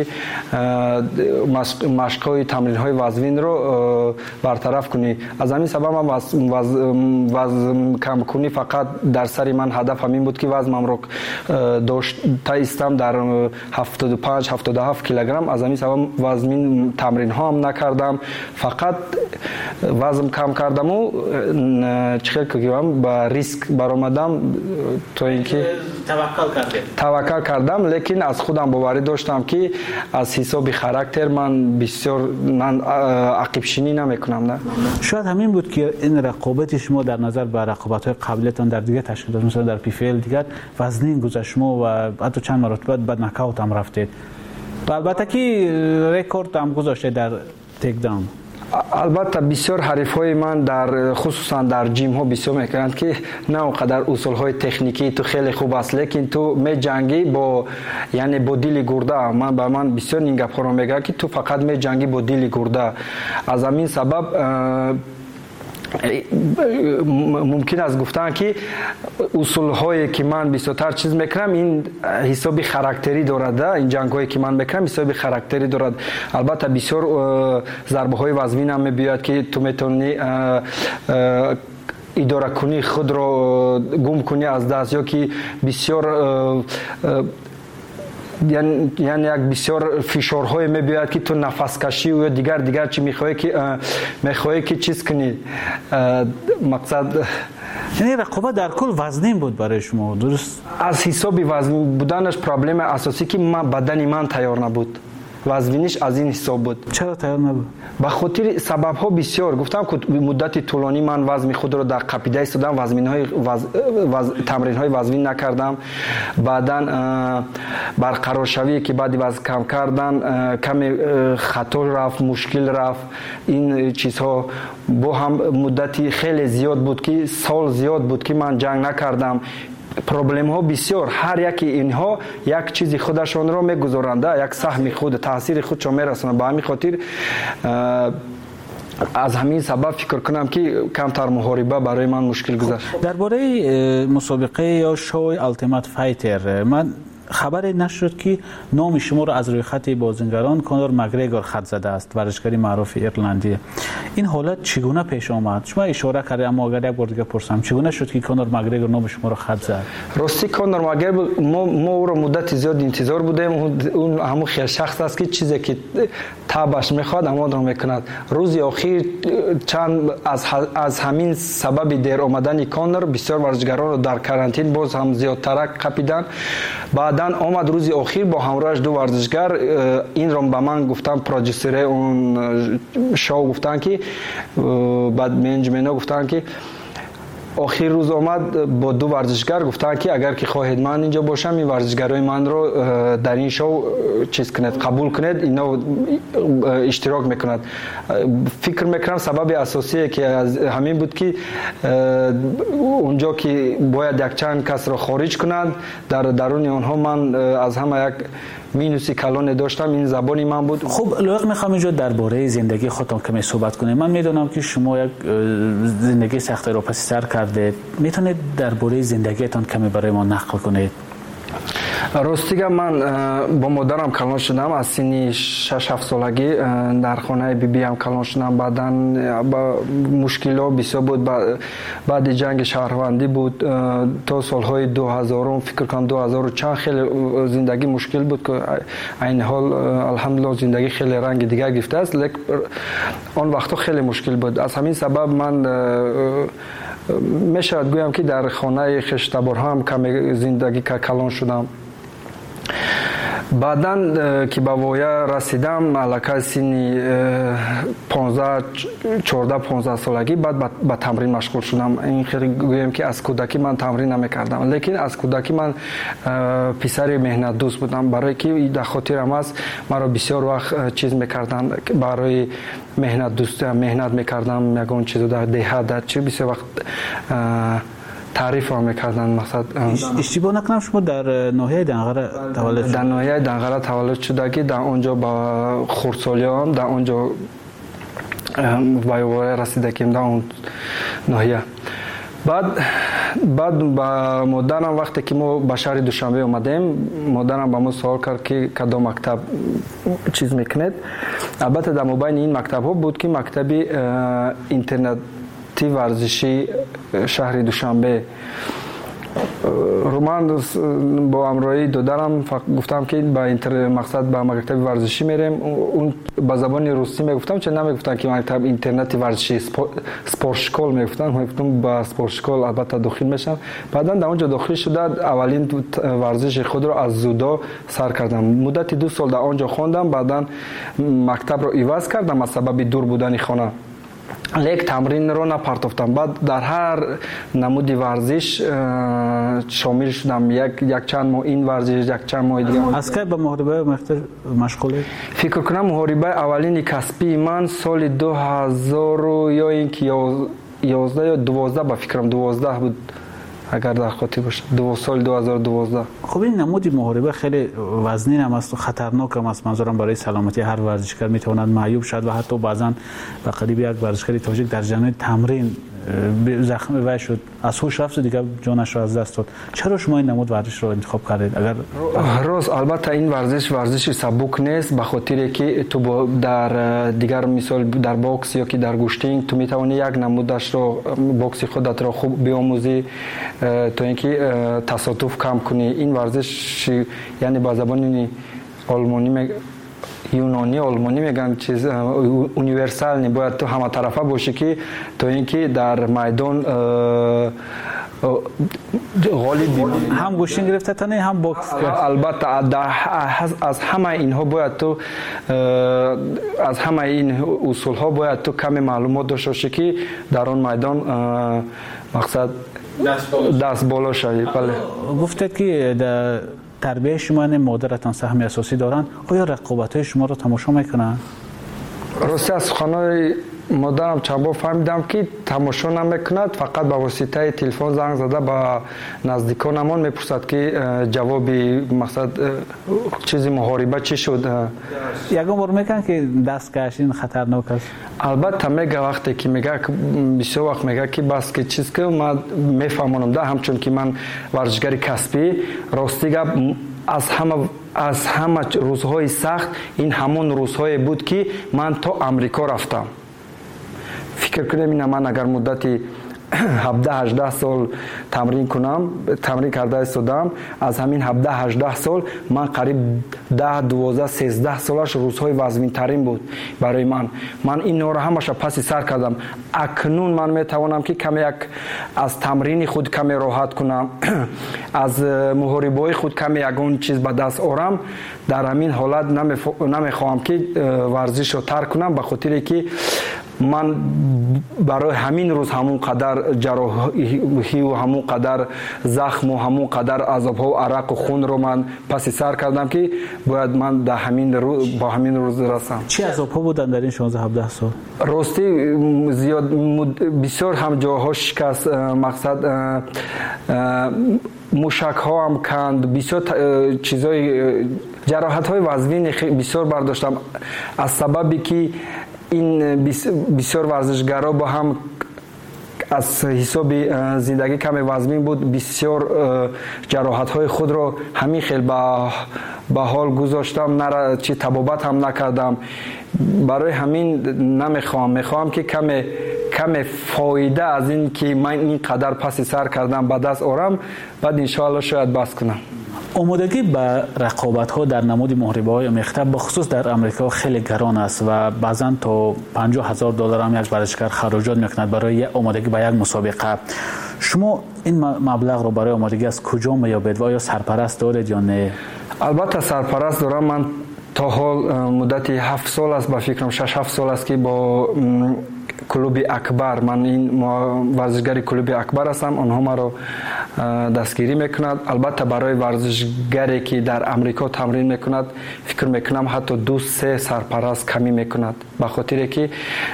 машқҳои тамринҳои вазнинро бартараф кунӣ. аз ҳамин сабаб ман вазн камкунӣ фақат дар сари ман ҳадаф ҳамин буд ки вазнамро дошта истам дар 75-77 килограмм. аз ҳамин сабаб вазнин тамринҳоам накардам, фақат вазн кам кардаму чӣ хел гӯям ба риск баромадам, то ин ки таваккал кардам. лекин аз худам боварӣ доштам ки аз ҳисоби характер ман бисёр ақибшинӣ намекунам. шояд ҳамин буд ки ин рақобати шумо дар назар ба рақобатҳои қаблиятон дар дигар ташкилот, мисол дар PFL дигар вазнин гузашт. шумо ва ҳатто чанд маротиба ба нокаут ҳам рафтед. албатта ки рекорд ҳам гузоштед дар тейкдаун. албатта бисёр ҳарифҳои ман хусусан дар ҷимҳо бисёр мекунанд ки на он қадар усулҳои техникӣ ту хеле хуб аст, лекин ту меҷангӣ бо дили гурда. ба ман бисёр ин гапҳоро мегӯянд ки ту фақат меҷангӣ бо дили гурда. аз ҳамин сабаб мумкин аст гуфтан ки усулҳое ки ман бисёртар чиз мекунам, ин ҳисоби характерӣ дорад. ин ҷангҳое ки ман мекунам ҳисоби характерӣ дорад. албатта бисёр зарбаҳои вазнинам мебиёяд ки ту метавонӣ идора кунӣ, худро гум кунӣ аз даст, ё ки бисёр яъне як бисёр фишорҳое мебиёяд ки ту нафаскашӣ ё дигар чи мехоҳӣ ки чиз кунӣ. мақсад яъне рақобат дар кул вазнин буд барои шумо, дуруст? аз ҳисоби вазнин буданаш проблемаи асосӣ ки бадани ман тайёр набуд. вазниниш аз ин ҳисоб буд. чаро тайёр набуд? ба хотири сабабҳо бисёр. гуфтам ки муддати тӯлонӣ ман вазни худро дар қапида истодам, тамринҳои вазнин накардам. баъдан барқароршавие ки баъди вазн кам кардан каме хато рафт, мушкил рафт. ин чизҳо бо ҳам муддати хеле зиёд буд, ки сол зиёд буд ки ман ҷанг накардам. проблемҳо бисёр. ҳар яки инҳо як чизи худашонро мегузоранд, як саҳми худ, таъсири худшон мерасонанд. ба ҳамин хотир аз ҳамин сабаб фикр кунам ки камтар муҳориба барои ман мушкил гузашт. дар бораи мусобиқаи ё шоуи Ultimate Fighter, ман خبر نشد که نام شما را از روی خط بازیگران کانر مگریگور خط زده است، ورزشکاری معروف ایرلندی. این حالت چگونه پیش آمد؟ شما اشاره کردید اما اگر یک بار دیگه پرسم چگونه شد که کانر مگریگور نام شما را خط زد؟ راستی کانر مگریگور ما او را مدت زیاد انتظار بودیم. اون همون خیلی شخص است که چیزی که تابش میخواد اما را میکند. روز اخیر چند از همین سبب دیر آمدن کانر بسیار ورزشکاران را در کرانتین باز هم زیادتر قپیدن. بعدن آمد روز اخیر با همراهش دو ورزشکار این را به من گفتن، پرودوسر اون شو گفتن که بعد منیجمنت گفتن که آخر روز آمد با دو ورزشکار گفتن که اگر که خواهید من اینجا باشم این ورزشکارای من رو در این شو چیز کنید، قبول کنید، اینا اشتراک میکنند. فکر میکنم سبب اساسی که از همین بود که اونجا که باید یک چند کس را خارج کنند، در درون آنها من از همه یک مینوسی کلان داشتم، این زبانی من بود. خب لایق میخوام اینجا درباره زندگی خودتان کمی صحبت کنیم. من میدونم که شما یک زندگی سخت را پس سر کردید، میتونید درباره زندگیتان کمی برای ما نقل کنید؟ راستیگه من با مادرم کلان شدم از سن 6-7 سالگی، در خانه بی هم کلان شدم. بعداً مشکلات بسیار بود، بعد جنگ شهروندی بود تا سالهای 2000 فکر کنم 2000 چند خیلی زندگی مشکل بود که این حال الحمدلله زندگی خیلی رنگ دیگر گرفته است، لیکن آن وقتا خیلی مشکل بود. از همین سبب من میشود گویم که در خانه خشتبار هم کمی زندگی کلان شدم. بعداً که به وایه رسیدم علاقه سنی 14-15 سالگی بعد به تمرین مشغول شدم. این خیلی گویم که از کودکی من تمرین نمیکردم، لیکن از کودکی من پسر مهنت دوست بودم، برای که در خاطرم است مرا بسیار وقت چیز میکردن برای مهنت دوست مهنت میکردم، یگان چیزو در دهات چه بسیار وقت تعریف هم میکردن. مقصد اشتباه نکنم شما در ناحیه دنغره تولد شد؟ در ناحیه دنغره تولد شدگی در اونجا با خردسالیام در اونجا وایواره رسیدگیم در اون ناحیه. بعد با مادرم وقتی که ما به شهر دوشنبه اومدیم، مادرم با ما سوال کرد که کدام مکتب چیز میکنید. البته در مابین این مکتب ها بود که مکتب اینترنتی ورزشی شهر دوشنبه. رومان با همراهی دادرم گفتم که با مقصد به مکتب ورزشی میریم. اون با زبان روسی میگفتم، چه نمیگفتن که مکتب اینترنتی ورزشی سپورت شکول میگفتن. میگفتم با سپورت شکول البته داخل میشم. بعدا در اونجا داخل شده اولین ورزش خود را از زودو سر کردم. مدت 2 سال در اونجا خواندم. بعدا مکتب رو عوض کردم از سبب دور بودن خانه، لیک تمرین رو نپرتافتم. بعد در هر نمودی ورزش شامل شدم، یک چند ماه این ورزش، یک چند ماه دیگه. از که به محاربه مشغولی؟ فکر کنم محاربه اولین کسبی من سال 2000 یا اینکه 11 یا 12 با فکرم 12 بود اگر در خاطر باشه، سال 2012. خب این نمودی محاربه خیلی وزنین هم است و خطرناک هم است. منظورم برای سلامتی هر ورزشکار میتواند معیوب شد و حتی بعضا به قریب یک ورزشکاری تاجیک در جریان تمرین زخم وی شد، از هوش رفت و دیگه جانش را از دست داد. چرا شما این نمود ورزش رو انتخاب کردید؟ اگر راست البته این ورزش سبک نیست، به خاطر که تو در دیگر مثال در باکس یا که در گوشتینگ تو میتونی یک نمودش رو باکس خودت رو خوب بیاموزی تا اینکه تصادف کم کنی. این ورزش یعنی با زبان آلمانی یونانی آلمانی میگن چیز اونیورسال نی، باید تو همه طرفه باشی که تا اینکه در میدان غالب ببینی. هم گوشین گرفته تنه هم باکس. البته از همه اینها باید تو از همه این اصول ها باید تو کمی معلومات داشته باشی که در آن میدان مقصد دست بالا شوی. بله گفتید که در تربیه شما مادرتان سهم اساسی دارن، آیا رقابت‌های شما رو تماشا میکنن؟ راستی از خانه مادرم چند بار فهمیدم که تماشا نمیکند، فقط با واسطه تلفن زنگ زده با نزدیکانمان میپرسد که جواب مقصد چیزی محاربه چی شد. یکم بار میگن که دست کشین خطرناک است. البته میگه وقتی که میگه بسیار وقت میگه که بس که چیز که من میفهمونم ده، همچون که من ورزشکار کسبی راستی گپ از همه روزهای سخت این همون روزهای بود که من تا امریکا رفتم. فکر کنم من اگر مدتی 17-18 سال تمرین کرده استادم، از همین 17-18 سال من قریب 10-12-13 سالش روزهای وزمین ترین بود برای من این نور همش پس سر کردم. اکنون من میتوانم که کمی از تمرین خود کمی راحت کنم، از محاربای خود کمی یگون چیز به دست آورم. در همین حالت نمیخواهم که ورزش رو ترک کنم، به خاطر که من برای همین روز همون قدر جراحی و همون قدر زخم و همون قدر عذاب ها و عرق و خون رو من پس سر کردم که باید من با همین روز رسم. چه عذاب ها بودن در این 16-17 سال؟ راستی زیاد بسیار هم جاها شکست، مقصد موشک ها هم کند، بسیار چیزای جراحت های وزنی بسیار برداشتم، از سببی که این بسیار ورزشگرا با هم از حساب زندگی کم وزنی بود، بسیار جراحت های خود را همین خیلی به حال گذاشتم، چی طبابت هم نکردم. برای همین میخوام که کم فایده از این که من این قدر پس سر کردم به دست آورم، بعد انشاءالله شاید بس کنم. آمادگی به رقابت ها در نمود محاربه های آمیخته به خصوص در امریکا خیلی گران است و بعضا تا $50,000 هم یک ورزشکار خراجات میکند برای آمادگی به یک مسابقه. شما این مبلغ رو برای آمادگی از کجا میابید و آیا سرپرست دارید یا نه؟ البته سرپرست دارم. من تا حال مدتی 7 سال است، با فکرم 6-7 سال است که با کلوب اکبر، من این ورزشگری کلوب اکبر هستم، آنها ما رو دستگیری میکند. البته برای ورزشگری که در امریکا تمرین میکند فکر میکنم حتی 2-3 سرپرست کمی میکند، به خاطر که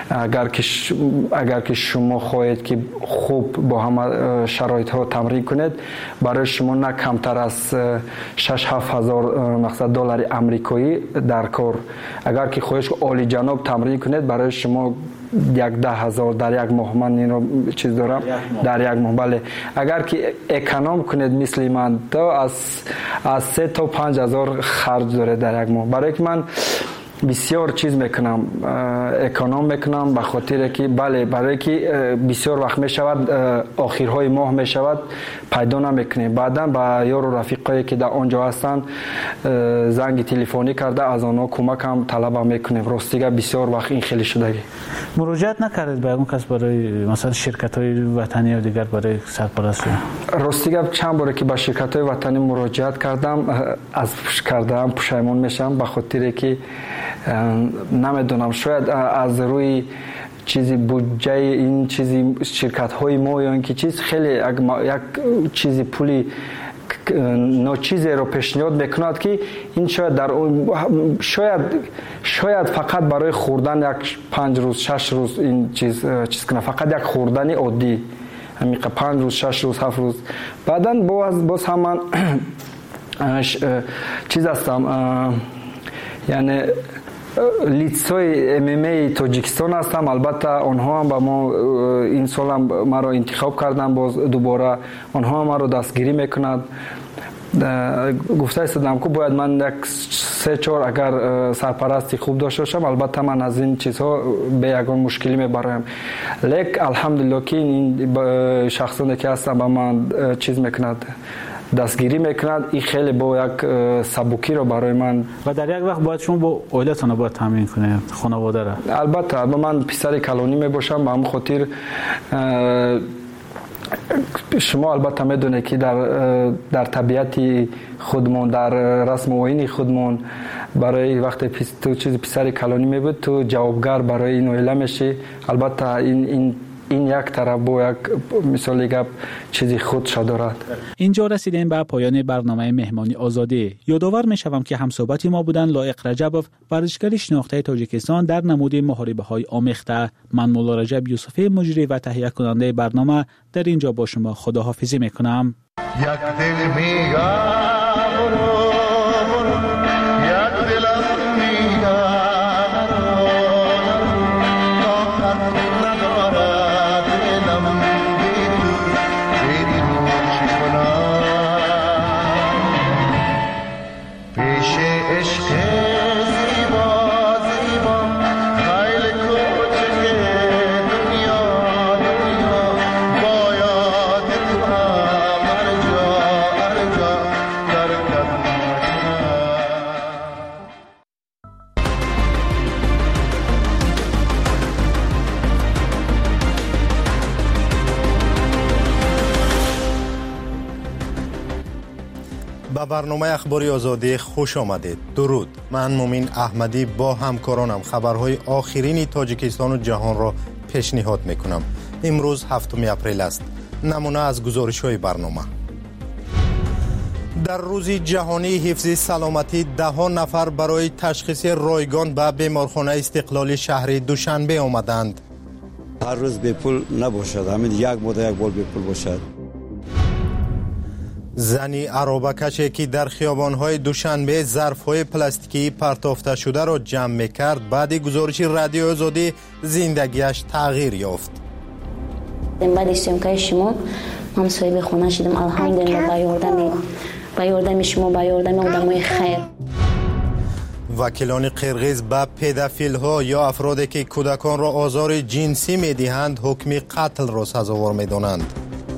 اگر که شما خواهید که خوب با همه شرایط ها تمرین کنید، برای شما نه کمتر از $6,000-7,000 مقصد دلار آمریکایی در کار. اگر که خواهید عالی جناب تمرین کنید، برای شما 10,000 در یک ماه، من این رو چیز دارم در یک ماه. بله اگر که اکانوم کنید مثل من، تو از 3 تا 5,000 خرج داره در یک ماه. برای که من بسیار چیز میکنم، اکانوم میکنم، به خاطر که بله برای که بسیار وقت میشود آخرهای ماه میشود پیدا نمیکنیم، بعدا با یار و رفیقایی که در آنجا هستن زنگ تلفنی کرده از آنها کمک هم طلب میکنیم. راستیگه بسیار وقت این خیلی شدگی. مراجعت نکردید به اون کس برای مثلا شرکت های وطنی یا دیگر برای سرپرستی؟ راستیگه چند باره که به شرکت های وطنی مراجعت کردم، پشیمون میشم، به خاطر که نمیدونم شاید از روی چیزی بودجه این چیزی شرکت های ما یا اینکه چیز خیلی یک چیزی پولی چیزی رو پیشنهاد میکند که این شاید در شاید فقط برای خوردن یک 5 روز 6 روز این چیز کنه، فقط یک خوردن عادی همین 5 روز 6 روز 7 روز. بعداً باز هم من چیز هستم، یعنی لیتسای MMA تاجیکستان هستم. البته آنها هم با ما این سال هم ما رو انتخاب کردن، باز دوباره آنها هم ما رو دستگیری میکنند. گفته استادم که باید من یک 3-4 اگر سرپرستی خوب داشته باشم، البته من از این چیزها به یگان مشکلی میبرایم. لیک الحمدلله که این شخصانی که هستن با من چیز میکند، دستگیری میکند، این خیلی با یک سبکی رو برای من. و در یک وقت باید شما با عائلتون باید تامین کنید خانواده را؟ البته من پسر کلانی میباشم، به همون خاطر شما البته میدونید که در طبیعت خودمون، در رسم و آیین خودمون، برای وقتی تو چیز پسر کلانی میبود تو جوابگر برای این عائله میشی. البته این یک طرف با یک مثال گپ چیزی خودش دارد. اینجا رسیدیم به پایان برنامه مهمانی آزادی. یادآور میشوم که همصحبت ما بودن لایق رجبوف، ورزشکار شناخته تاجیکستان در نمود محاربه های آمیخته. من مولا رجب یوسفی، مجری و تهیه کننده برنامه، در اینجا با شما خداحافظی میکنم. یک دل به برنامه اخباری آزادی خوش آمدید. درود. من مومین احمدی با همکارانم خبرهای آخرین تاجیکستان و جهان را پیشنهاد میکنم. امروز 7 اپریل است. نمونه از گزارش‌های برنامه. در روز جهانی حفظ سلامتی 10 نفر برای تشخیص رایگان به بیمارخانه استقلال شهر دوشنبه آمدند. هر روز به پول نباشد، همین یک مدت یک بار به پول باشد. زنی عرابه‌کشی که در خیابان‌های دوشنبه ظرف‌های پلاستیکی پرتافته شده را جمع می‌کرد، بعد گزارش رادیو آزادی زندگیش تغییر یافت. بعد سیمکای شما من صاحب خانه شدم. الحمدلله با یاردم شما، با یاردم آدمای خیر. وکیلان قرغیز به پدافیل‌ها یا افرادی که کودکان را آزار جنسی می‌دهند حکم قتل را سزاوار می‌دانند.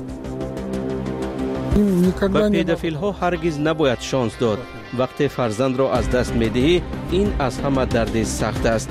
به پدافیل‌ها هرگز نباید شانس داد. وقتی فرزند را از دست می‌دهی، این از همه درد سخت است.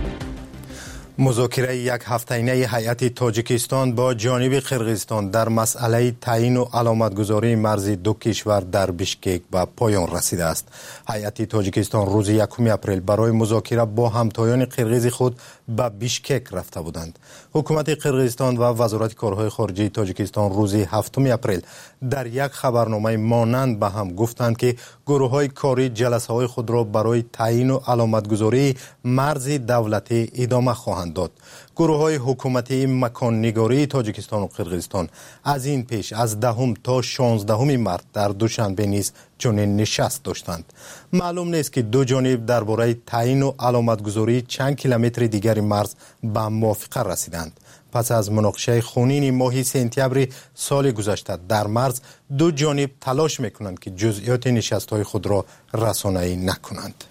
مذاکره یک هفته‌ینه هیئت تاجیکستان با جانب قرغیزستان در مسئله تعیین و علامتگذاری مرز دو کشور در بیشکک به پایان رسیده است. هیئت تاجیکستان روز 1 اپریل برای مذاکره با همتایان قرغیز خود به بیشکک رفته بودند. حکومت قرغیزستان و وزارت کارهای خارجه تاجیکستان روز 7 اپریل در یک خبرنامه مانند به هم گفتند که گروه‌های کاری جلسه‌های خود را برای تعیین و علامتگذاری مرز دولتی ادامه خواهند داد. گروه‌های حکومتی مکان نگاری تاجیکستان و قرغیزستان از این پیش از 10 تا 16 مارس در دوشنبه نیز چنین نشست داشتند. معلوم نیست که دو جانب درباره تعیین و علامتگذاری چند کیلومتر دیگر مرز به موافقه رسیدند. پس از مناقشه خونین ماه سپتامبر سال گذشته در مرز دو جانب تلاش میکنند که جزئیات نشست‌های خود را رسانه‌ای نکنند.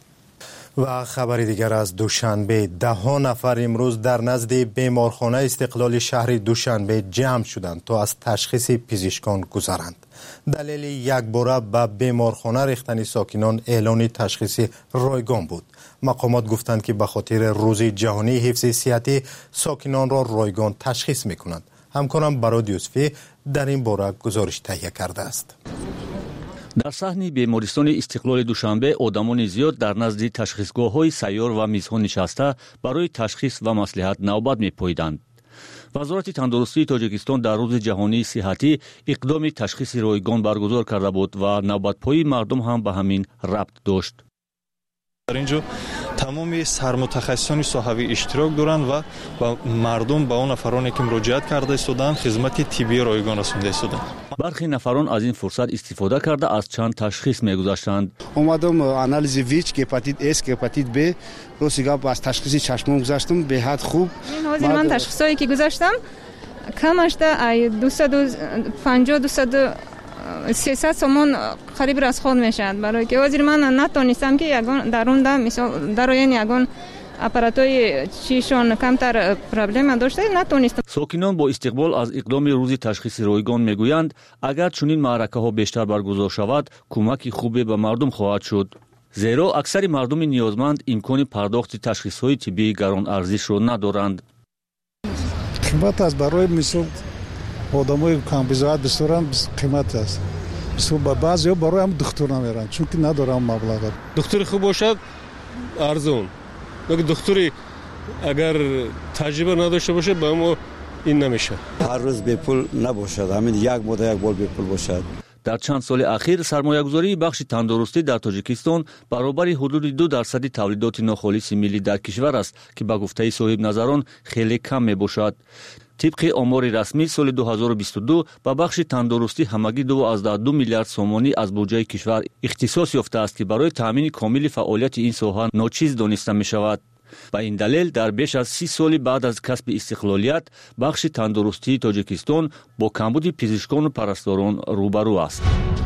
و خبر دیگر از دوشنبه 10 نفر امروز در نزد بیمارخانه استقلال شهر دوشنبه جمع شدند تا از تشخیص پزشکان گذرند. دلیل یک باره به بیمارخانه ریختن ساکنان اعلان تشخیص رایگان بود. مقامات گفتند که به خاطر روز جهانی حفظ صحت ساکنان را رایگان تشخیص میکنند. همکارم براد یوسفی در این باره گزارش تهیه کرده است. در صحن بیمارستان استقلال دوشنبه آدمان زیاد در نزد تشخیصگاه‌های سیار و میزها نشسته برای تشخیص و مصلحت نوبت می‌پاییدند. وزارت تندرستی تاجیکستان در روز جهانی صحتی اقدام تشخیص رایگان برگزار کرده بود و نوبت‌پایی مردم هم به همین ربط داشت. در اینجا تمامی سرمتخصصان صحوی اشتراک دارند و مردم با اون نفرانی که مراجعت کرده استودند خدمت طبی رایگان رسونده استودند. برخی نفران از این فرصت استفاده کرده از چند تشخیص می‌گذاشتند. اومدم آنالیز ویچ که هپاتیت اس که هپاتیت ب رو سیگاب از تشخیص چشمم گذاشتم به حد خوب. من تشخیصایی که گذاشتم کمش ده 250 300 سومون قریب از خود میشد، برای که وزیر من نتونستم که یگان درون مثلا در این یگان اپاراتوی چیشون کمتر پرابلم داشته نتونستم. ساکنان با استقبال از اقدام روز تشخیص رایگان میگویند اگر چنین معرکه‌ها بیشتر برگزار شود کمک خوبی به مردم خواهد شد. زیرا اکثر مردم نیازمند امکان پرداخت تشخیص‌های طبی گران ارزش را ندارند. قیمت از برای مثلا آدمای کم بزاعت بسوران قیمت است. مثلا بعضیا برای هم دکتر نمیرن چون که ندارن مبلغ. دکتر خوب باشد ارزون. مگه دکتری اگر تجربه نداشته باشه به ما این نمیشه. هر روز به پول نباشد، همین یک مدت یک بار به پول باشد. در چند سال اخیر سرمایه‌گذاری بخش تندرستی در تاجیکستان برابر حدود 2% تولیدات ناخالص ملی در کشور است که به گفته صاحب نظران خیلی کم میباشد. طبق آمار رسمی سال 2022 به بخش تندرستی همگی 2.2 میلیارد سومانی از بودجه کشور اختصاص یافته است که برای تامین کامل فعالیت این ساحه ناچیز دانسته می شود. به این دلیل در بیش از 30 سال بعد از کسب استقلالیت بخش تندرستی تاجیکستان با کمبود پزشکان و پرستاران روبرو است.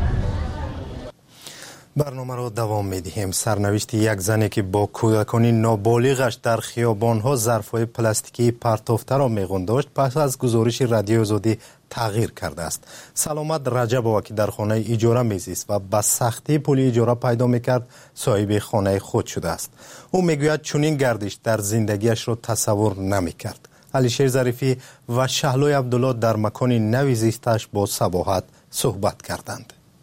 برنامه را دوام می‌دهیم. سرنوشت یک زنی که با کودکان نابالغش در خیابان‌ها ظرف‌های پلاستیکی پرتافته را می‌غنداشت پس از گزارش رادیو آزادی تغییر کرده است. سلامت رجب‌آوا که در خانه اجاره می‌زیست و با سختی پول اجاره پیدا می‌کرد صاحب خانه خود شده است. او می‌گوید چنین گردش در زندگیش را تصور نمی‌کرد. علیشیر ظریفی و شهلوی عبدالله در مکان نوی زیستش با صباحت صحبت کردند.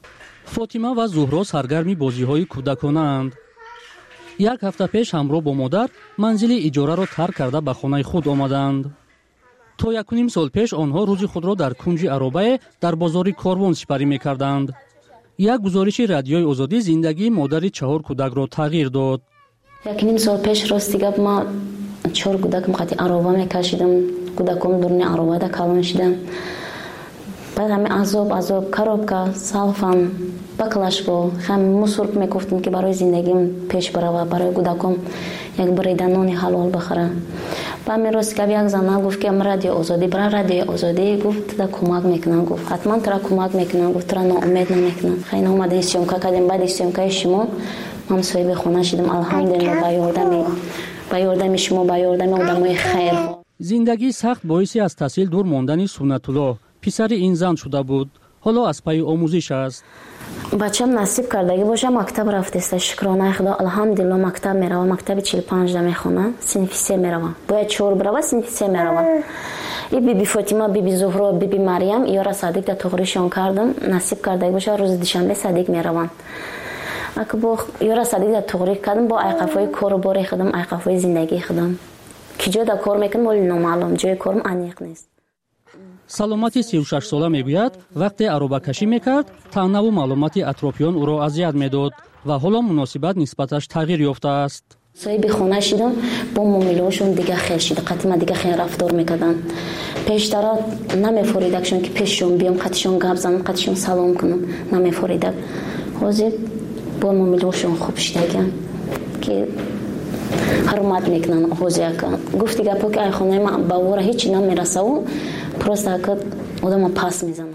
фотима ва зуҳро саргарми бозиҳои кӯдаконаанд. як ҳафта пеш ҳамроҳ бо модар манзили иҷораро тарк карда ба хонаи худ омаданд. то 1.5 сол пеш онҳо рӯзи худро дар кунҷи аробае дар бозори Корвон сипарӣ мекарданд. як гузориши радиои озодӣ зиндагии модари 4 кӯдакро тағйир дод. 1.5 сол пеш рости гап ма 4 кӯдакам қати арова мекашидам, кӯдаком дурни аровада калон шидам. баъд ҳами азоб коробка салфан баклашко ҳам мусорг мекуфтам ки барои зиндагим пеш барава, барои кӯдаком як брида нони ҳалол бахора. ба ҳамин рости гап як зана гуфт ки радио озодӣ бара радиои озодӣ гуфт туда кӯмак мекунам, гуфт ҳатман тура кӯмак мекунам, гуфт тура ноумед намекунам. хайна омадем сёмка кардем. баъди сёмкаи шумо ман соҳиби хона шидам. алҳамдулилла ба ёрдами шумо, ба ёрдами одамои хайр. зиндагии сахт боиси аз таҳсил дур мондани Суннатулло писари ин зан шуда буд. ҳоло аз пайи омӯзиш аст. бачам насиб кардагӣ боша мактаб рафтеста. шукронаи худо алҳамдулилла мактаб мерава. мактаби 45 мехона. синфи 3 мерава. бояд 4 барава, синфи 3 мерава. и биби Фотима, биби Зуҳро, биби Марьям ёра садик да туғришон кардам. насиб кардагӣ боша рӯзи душанбе садик мераванд. ака бо ёра садик да туғри кардам. бо айқафои корубори худам, айқафои зиндагии худам. ки ҷо да кор мекунам оли номаълум. ҷои корм аниқ нест. саломати 36 сола мегӯяд вақте аробакашӣ мекард таънаву маълумати атрофиён ӯро азият медод ва ҳоло муносибат нисбаташ тағйир ёфтааст. соҳиби хона шидам. бо муомилаҳошон дига хел шида. қатима дига хел рафтор мекарданд. пештара намефоридакшон ки пешшон биём қатишон гап занам, қатишон салом кунам. намефоридак. ҳозир бо муомилаҳошон хуб шидагиам ки ҳурмат мекунанд. ҳозир ака гуфти гапо ки ай хонаи ман ба вора ҳечи намерасаву просто ака одама пас мезананд.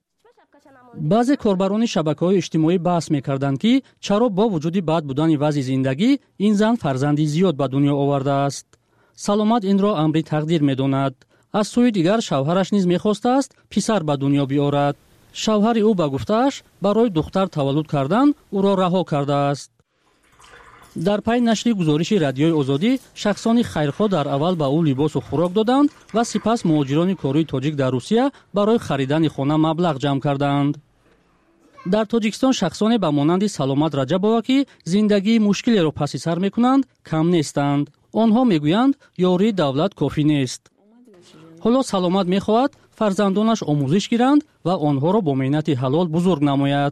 баъзе корбарони шабакаҳои иҷтимоӣ баҳс мекарданд ки чаро бо вуҷуди бад будани вазъи зиндагӣ ин зан фарзанди зиёд ба дунё овардааст. саломат инро амри тақдир медонад. аз сӯи дигар шавҳараш низ мехостааст писар ба дунё биёрад. шавҳари ӯ ба гуфтааш барои духтар таваллуд кардан ӯро раҳо кардааст. дар пай нашри гузориши радиои озодӣ шахсони хайрхоҳ дар аввал ба ӯ либосу хӯрок доданд ва сипас муҳоҷирони кории тоҷик дар русия барои харидани хона маблағ ҷамъ карданд. дар тоҷикистон шахсоне ба монанди Саломат Раҷабова ки зиндагии мушкилеро паси сар мекунанд кам нестанд. онҳо мегӯянд ёрии давлат кофӣ нест. ҳоло Саломат мехоҳад фарзандонаш омӯзиш гиранд ва онҳоро бо меҳнати ҳалол бузург намояд.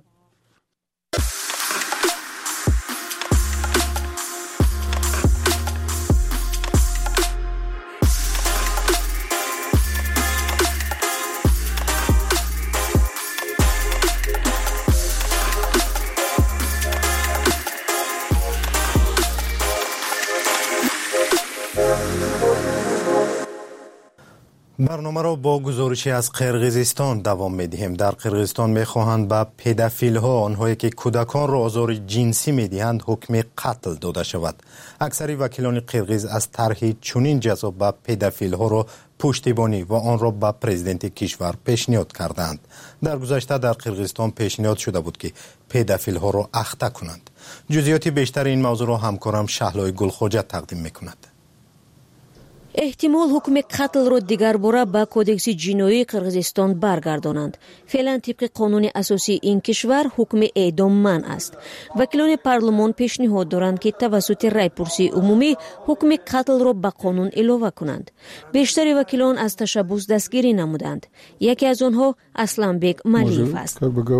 برنامه با گزارشی از قرقیزستان دوام می‌دهیم. در قرقیزستان می‌خواهند به پدافیل‌ها، آنهایی که کودکان را آزار جنسی می‌دهند، حکم قتل داده شود. اکثر وکیلان قرقیز از طرح چنین جزا به پدافیل‌ها را پشتیبانی و آن را به پرزیدنت کشور پیشنهاد کردند. در گذشته در قرقیزستان پیشنهاد شده بود که پدافیل‌ها را اخته کنند. جزئیات بیشتر این موضوع را همکارم شهلای گلخواجه تقدیم می‌کند. احتمال حکم قتل رو دیگر باره با کودکس جنایی قرقیزستان برگردانند. فعلا طبق قانون اساسی این کشور حکم اعدام منع است. وکیلان پارلمان پیشنهاد دارند که توسط رایپرسی عمومی حکم قتل را به قانون اضافه کنند. بیشتر وکیلان از تشبث دستگیری نمودند. یکی از آنها اسلامبek ملیف است.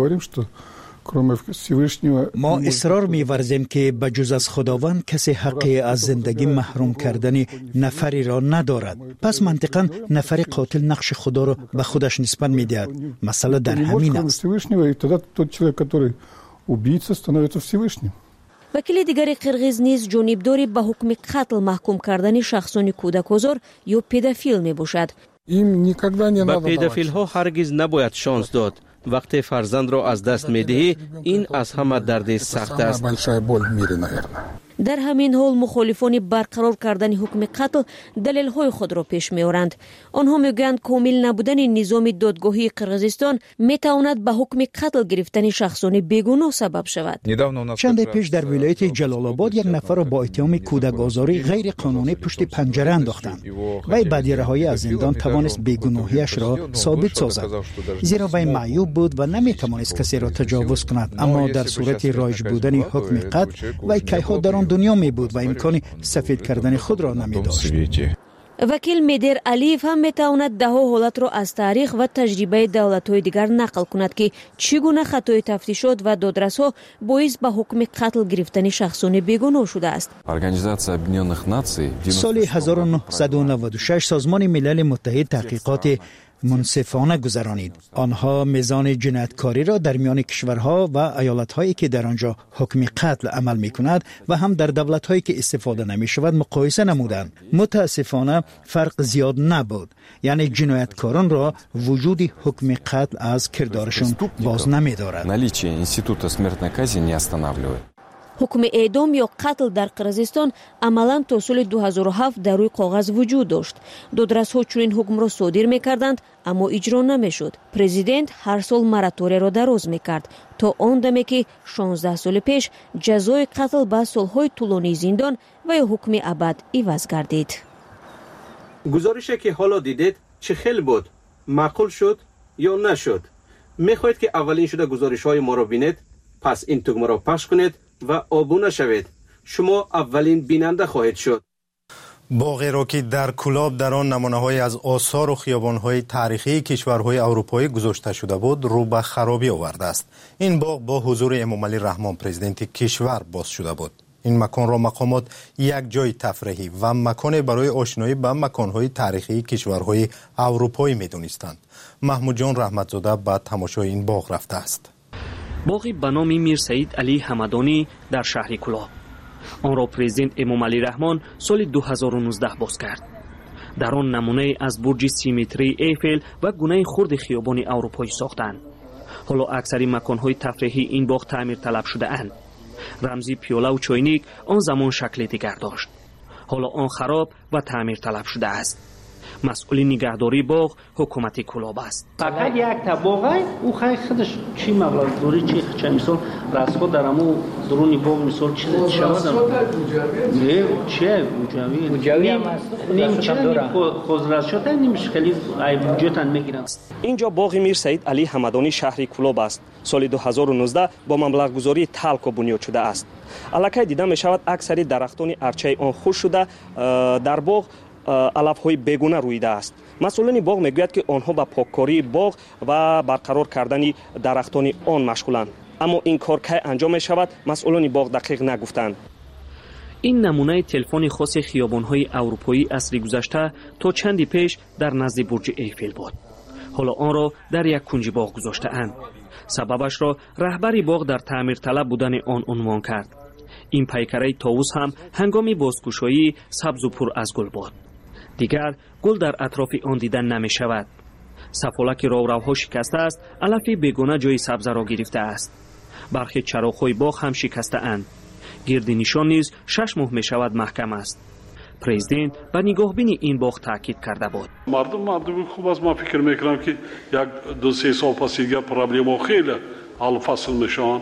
ما اصرار می‌ورزیم که بجز از خداوند کسی حقی از زندگی محروم کردن نفری را ندارد. پس منطقاً نفر قاتل نقش خدا را به خودش نسبت می‌دهد. مسئله در همین است. وکیل دیگر قرقیز نیز جانبداری به حکم قتل محکوم کردن شخصان کودک‌آزار یا پدافیل میباشد. به پدافیل‌ها هرگز نباید شانس داد. وقتی فرزند را از دست می‌دهی این از همه درد سخت است. در همین حال مخالفان برقرار کردن حکم قتل دلیل‌های خود را پیش می‌آورند. آنها می‌گویند کامل نبودن نظام دادگاهی قرغیزستان می‌تواند به حکم قتل گرفتن شخصان بیگناه سبب شود. چند پیش در ولایت جلال آباد یک نفر را با اتهام کودک‌آزاری غیر قانونی پشت پنجره انداختند. وی بعد رهایی از زندان توانست بیگناهیش را ثابت سازد، زیرا وی معیوب بود و نمی‌توانست کسی را تجاوز کند. اما در صورت رایج بودن حکم قتل وی کیها در آن دنیا می بود و امکان سفید کردن خود را نمی داشت. وکیل میدر علیف هم میتواند ده حالت را از تاریخ و تجربه دولت‌های دیگر نقل کند که چگونه خطای تفتیشات و دادرس‌ها باعث به حکم قتل گرفتن شخصان بیگناه شده است. سال 1996 سازمان ملل متحد تحقیقات منصفانه گذرانید. آنها میزان جنایتکاری را در میان کشورها و ایالت‌هایی که در آنجا حکم قتل عمل می‌کند و هم در دولت‌هایی که استفاده نمی‌شود مقایسه نمودند. متاسفانه فرق زیاد نبود. یعنی جنایتکاران را وجود حکم قتل از کردارشان باز نمی‌دارد. حکم اعدام یا قتل در قرغیزستان عملاً تا سال 2007 در روی کاغذ وجود داشت. دادرس‌ها چنین حکم را صادر می‌کردند اما اجرا نمی‌شد. پرزیدنت هر سال مراتوری را دراز می‌کرد تا آن دمی که 16 سال پیش جزای قتل به سال‌های طولانی زندان و یا حکم ابد عوض گردید. گزارشی که حالا دیدید چه خیلی بود؟ معقول شد یا نشد؟ می‌خواهید که اولین شده گزارش‌های ما را بینید؟ پس این تگمه را پخش کنید و آبونه شوید. شما اولین بیننده خواهید شد. باغی را که در کلاب در آن نمونه‌های از آثار و خیابان‌های تاریخی کشورهای اروپایی گذاشته شده بود رو به خرابی آورده است. این باغ با حضور امامعلی رحمان پرزیدنت کشور باز شده بود. این مکان را مقامات یک جای تفریحی و مکان برای آشنایی با مکان‌های تاریخی کشورهای اروپایی می‌دانستند. محمود جان رحمتزاده به تماشای این باغ رفته است. باغی به نام میر سعید علی حمدانی در شهر کلاب. آن را پرزیدنت امامعلی رحمان سال 2019 باز کرد. در آن نمونه از برج 30 متری ایفل و گونه خرد خیابان اروپایی ساختند. حالا اکثر مکان‌های تفریحی این باغ تعمیر طلب شده اند. رمزی پیاله و چاینک آن زمان شکل دیگر داشت. حالا آن خراب و تعمیر طلب شده است. مسئول نگهداری باغ حکومت کلاب است. فقط یک تا باغ او خودش چی مبلغ دوری چه مثال راسخو درمو درونی باغ مثال چیز شود نه چه مجاوی نمیشه خودرس شده نمیشه خیلی وجودن میگیرن. اینجا باغ میر سعید علی حمدانی شهر کلاب است. سال 2019 با مبلغ گذاری تلک بنیاد شده است. الکی دیده می شود اکثر درختان ارچه آن خشک شده. در باغ علف‌های بیگونه رویده است. مسئولان باغ میگویند که آنها به پاککاری باغ و برقرار کردن درختان آن مشغولند. اما این کار که انجام می شود مسئولان باغ دقیق نگفتند. این نمونه تلفن خاص خیابان‌های اروپایی عصر گذشته تا چندی پیش در نزد برج ایفل بود. حالا آن را در یک کنج باغ گذاشته‌اند. سببش را رهبر باغ در تعمیر طلب بودن آن عنوان کرد. این پیکره طاووس هم هنگام بازگشایی سبز و پر از گل بود. دیگر گل در اطراف آن دیدن نمی شود. سفالک راوروها شکسته است، علف بیگانه جای سبز را گرفته است. برخی چراغ‌های باغ هم شکسته اند. گرد نشان نیز 6 ماه می شود محکم است. پرزیدنت به نگاهبین این باغ تاکید کرده بود. مردم خوب است. ما فکر میکنم که یک 2-3 سال پس دیگر پرابلم خیلی حل فصل میشن.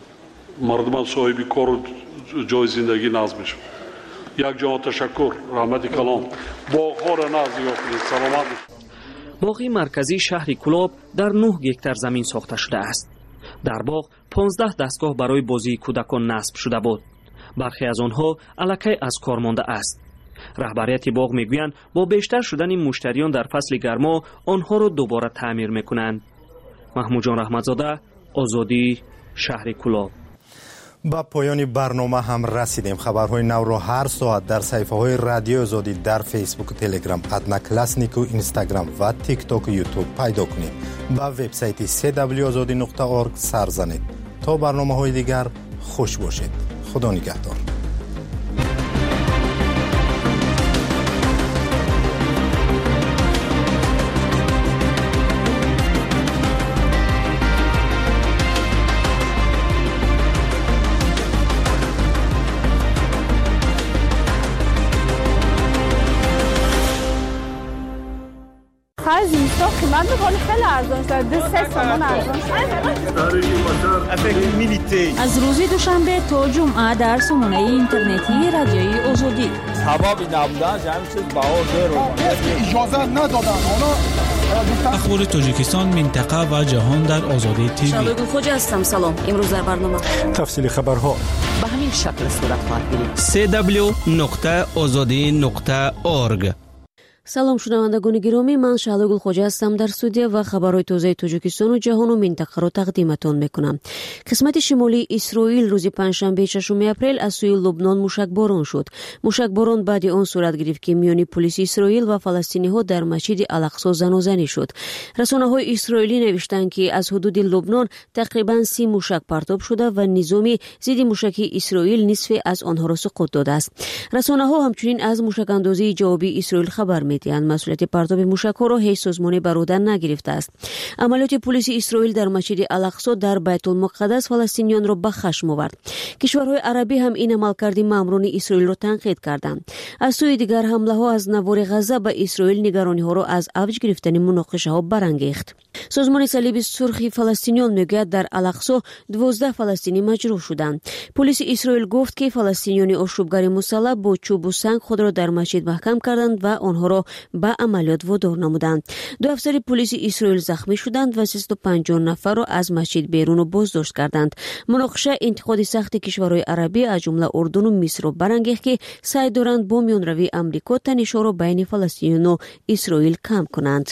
مردم صاحب کار و جای زندگی نصب میشن. یک جان تشکر رحمت کلام باغ‌ها را نازی کنید. سلامت. باغ مرکزی شهر کلاب در 9 گکتار زمین ساخته شده است. در باغ 15 دستگاه برای بازی کودکان نصب شده بود. برخی از آنها الکی از کار مانده است. رهبریت باغ میگویند با بیشتر شدن مشتریان در فصل گرما آنها را دوباره تعمیر میکنند. محمود جان رحمتزاده، آزادی، شهر کلاب. با پایان برنامه هم رسیدیم. خبرهای نو را هر ساعت در صفحه های رادیو آزادی در فیسبوک و تلگرام، ادناکلاسنیک و اینستاگرام و تیک تاک و یوتیوب پیدا کنید. با وبسایت www.azadi.org سر زنید. تا برنامه های دیگر خوش باشید. خدا نگهدار. خیلی زیستا قیمت بکنه خیلی ارزان شده 2-3 تومان ارزان شده. از روز دوشنبه تا جمعه در سامانه اینترنتی رادیوی آزادی سبب نبودن همین چیز بها زیرو اجازه ندادن اخبار تاجیکستان منطقه و جهان در آزادی تیوی. شالوگل خوجا هستم. سلام. امروز در برنامه تفصیل خبرها به همین شکل صورت خواهد گرفت. www.azadi.org. سلام شنوندگان گرامی، من شالوگل خوجا هستم در استودیو و خبرهای تازه تاجیکستان و جهان و منطقه را تقدیمتان میکنم. قسمت شمالی اسرائیل روز پنجشنبه 6 اپریل از سوی لبنان موشکباران شد. موشکباران بعد آن صورت گرفت که میان پلیس اسرائیل و فلسطینی ها در مسجد الاقصی زنوزنی شد. رسانه‌های اسرائیلی نوشتند که از حدود لبنان تقریبا 30 موشک پرتاب شده و نظام ضد موشکی اسرائیل نصف از آنها را سقوط داده است. رسانه‌ها همچنین از موشک‌اندازی جوابی اسرائیل خبر می‌دهند. مسئولیت پرتاب موشک‌ها را هیچ سازمانی بر عهده نگرفته است. عملیات پلیس اسرائیل در مسجد الاقصی در بیت المقدس فلسطینیان را به خشم آورد. کشورهای عربی هم این عملکرد ماموران اسرائیل را تنقید کردند. از سوی دیگر حمله‌ها از نوار غزه به اسرائیل نگرانی‌ها را از اوج گرفتن مناقشه‌ها برانگیخت. سازمان صلیب سرخ فلسطینیان میگوید در الاقصی 12 فلسطینی مجروح شدند. پلیس اسرائیل گفت که فلسطینیان آشوبگر مسلح با چوب و سنگ خود را در مسجد محکم کردند و آنها را به عملیات وادار نمودند. 2 افسر پلیس اسرائیل زخمی شدند و 350 نفر را از مسجد بیرون و بازداشت کردند. مناقشه انتقاد سخت کشورهای عربی از جمله اردن و مصر را برانگیخت که سعی دارند با میانروی آمریکا تنش‌ها را بین فلسطینیان و اسرائیل کم کنند.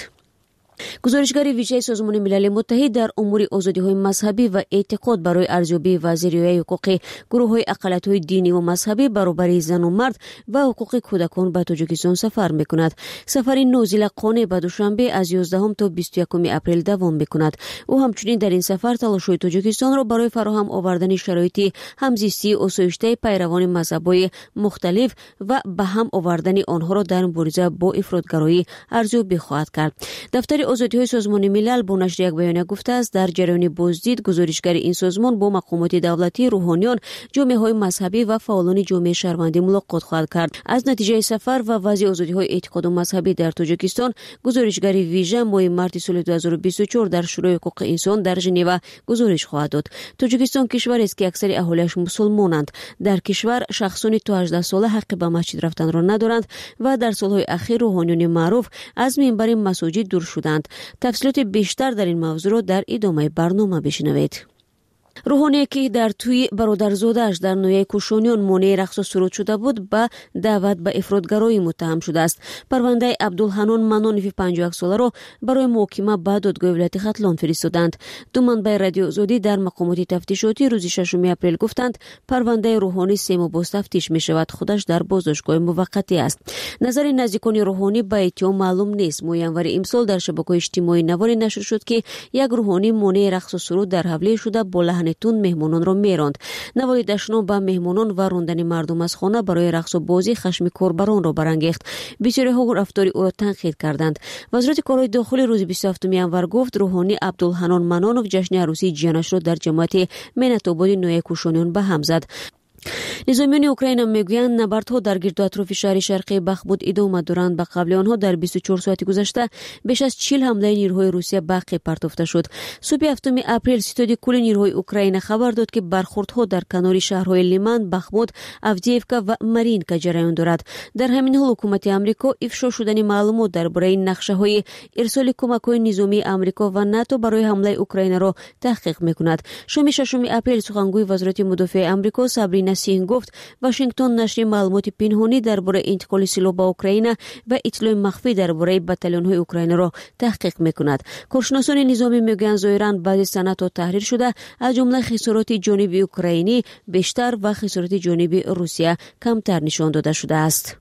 گزارشگر ویژه سازمان ملل متحد در امور آزادی‌های مذهبی و اعتقاد برای ارزیابی وضعیت حقوق گروه‌های اقلیت‌های دینی و مذهبی، برابری زن و مرد و حقوق کودکان به تاجیکستان سفر می‌کند. سفر نازلقانه به دوشنبه از 11 تا 21 اپریل دوام می‌کند. او همچنین در این سفر تلاش‌های تاجیکستان را برای فراهم آوردن شرایط همزیستی آسایشته پیروان مذهب‌های مختلف و به هم آوردن آنها را در مبارزه با افراطگرایی ارزیابی خواهد کرد. دفتر آزادی‌های سازمان ملل با نشر یک بیانیه گفته است در جریان بازدید گزارشگر این سازمان با مقامات دولتی، روحانیان، جامعه‌های مذهبی و فعالان جامعه شهروندی ملاقات خواهد کرد. از نتیجه سفر و وضع آزادی‌های اعتقاد و مذهبی در تاجیکستان گزارشگر ویژه ماه مارس سال 2024 در شورای حقوق انسان در ژنو گزارش خواهد داد. تاجیکستان کشوری است که اکثر اهالیش مسلمانند. در کشور شخصانی تا 18 ساله حق به مسجد رفتن را ندارند و در سال‌های اخیر روحانیان معروف از منبر مساجد دور شدند. تفصیلات بیشتر در این موضوع را در ادامه برنامه بشنوید. روحانی که در توی برادرزاده‌اش در نویه کوشانیان مانع رقص و سرود شده بود به دعوت به افراطگرایی متهم شده است. پرونده عبدالحنان منان 51 ساله را برای محاکمه به دادگاه ولایت ختلان فرستادند. دو منبع رادیو آزادی در مقامات تفتیشاتی روز 6 اپریل گفتند پرونده روحانی 3 ماه باز تفتیش می شود. خودش در بازداشتگاه موقتی است. نظر نزدیکان روحانی به اتهام معلوم نیست. ماهوار امسال در شبکه‌های اجتماعی نواری نشر شد که یک روحانی مانع رقص و سرود در حوله شده با لحن تون مهمانان را میراند. نوای دشنام به مهمانان و راندن مردم از خانه برای رقص و بازی خشم کاربران را برانگیخت. بسیاری ها رفتاری او را تنقید کردند. وزارت کارهای داخلی روز 27 ینور گفت روحانی عبدالحنان منانوف جشن عروسی جیانش را در جماعت منت‌آباد نویه کوشانیان به هم زد. نظامیان اوکراین میگویند نبردها در گرد و اطراف شهر شرقی بخمود ادامه دارند. به قبل آنها در 24 ساعت گذشته بیش از 40 حمله نیروهای روسیه به قیب پرتافته شد. صبح 7 اپریل ستاد کل نیروهای اوکراین خبر داد که برخوردها در کنار شهرهای لیمان، بخمود، افدییفکا و مارینکا جریان دارد. در همین حال حکومت آمریکا افشا شدن معلومات درباره نقشه‌های ارسال کمک‌های نظامی آمریکا و ناتو برای حمله اوکراین را تحقیق می‌کند. شام 6 اپریل سخنگوی وزارت مدافع آمریکا سابرینا سینگ گفت واشنگتن نشر معلومات پنهانی درباره انتقال سلاح به اوکراین و اطلاع مخفی درباره بتالون‌های اوکراین را تحقیق می‌کند. کارشناسان نظامی میگویند ظاهراً بعضی سندها تحریر شده از جمله خسارات جانبی اوکراینی بیشتر و خسارات جانبی روسیه کمتر نشان داده شده است.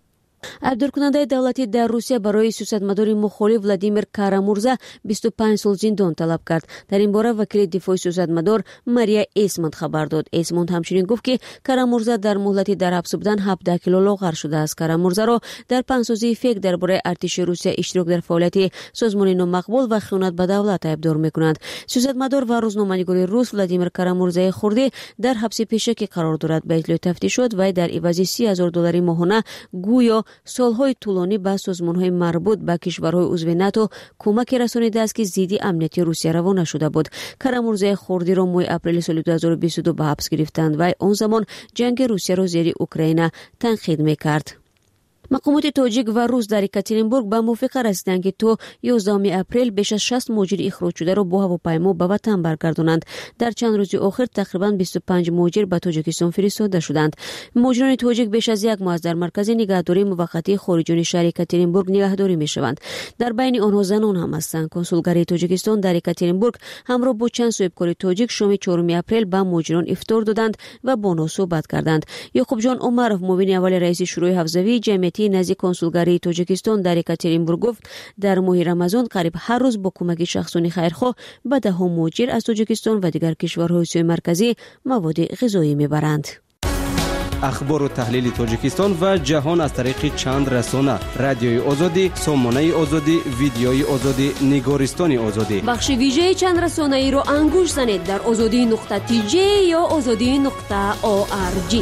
ابدارکننده دولتی در روسیه برای سیاستمدار مخالف ولادیمیر کارامورزا 25 سال زندان طلب کرد. در این باره وکیل دفاع سیاستمدار ماریا اسموند خبر داد. اسموند همچنین گفت که کارامورزا در مهلت در حبس بودن 17 کیلو لاغر شده است. کارامورزا را در پنسازی فیک درباره ارتش روسیه اشتراک در فعالیت سازمان نامقبول و خیانت به دولت ابدار می‌کند. سیاستمدار و روزنامه‌نگار روس ولادیمیر کارامورزا خرده در حبس پیشکی قرار دارد. به اطلاع تفتیشات و در عوض $30,000 ماهانه گویا سالهای طولانی به سازمانهای مربوط به کشورهای عضو ناتو کمک رسانیده است که ضد امنیتی روسیه روانه شده بود. کرامورزه خوردی را ماه اپریل سال 2022 به حبس گرفتند و آن زمان جنگ روسیه را زیر اوکراین تنقید میکرد. مقامات تاجیک و روس در یکاترینبورگ به موافقه رسیدند که تا 11 اپریل بیش از 60 مهاجر اخراج شده را با هواپیما به وطن برگردانند. در چند روز آخر تقریبا 25 مهاجر به تاجیکستان فرستاده شدند. مهاجران تاجیک بیش از یک ماه در مرکز نگهداری موقتی خارجان شهر یکاترینبورگ نگهداری میشوند. در بین آنها زنان هم هستند. کنسولگری تاجیکستان در یکاترینبورگ همراه با چند صاحبکار تاجیک شام 4 اپریل به مهاجران افطار دادند و با آنها صحبت کردند. یعقوب جان عمرов معاون اول رئیس شورای حوزوی جمعیتی نزدیک کنسولگری تاجیکستان در یکاترینبورگ گفت در ماه رمضان قریب هر روز با کمک شخصان خیرخواه به ده‌ها مهاجر از تاجیکستان و دیگر کشورهای آسیای مرکزی مواد غذایی میبرند. اخبار و تحلیل تاجیکستان و جهان از طریق چند رسانه: رادیوی آزادی، سامانه آزادی، ویدیوی آزادی، نگارستان آزادی. بخش ویژه چند رسانه ای را انگوش زنید در azadi.tj یا azadi.org.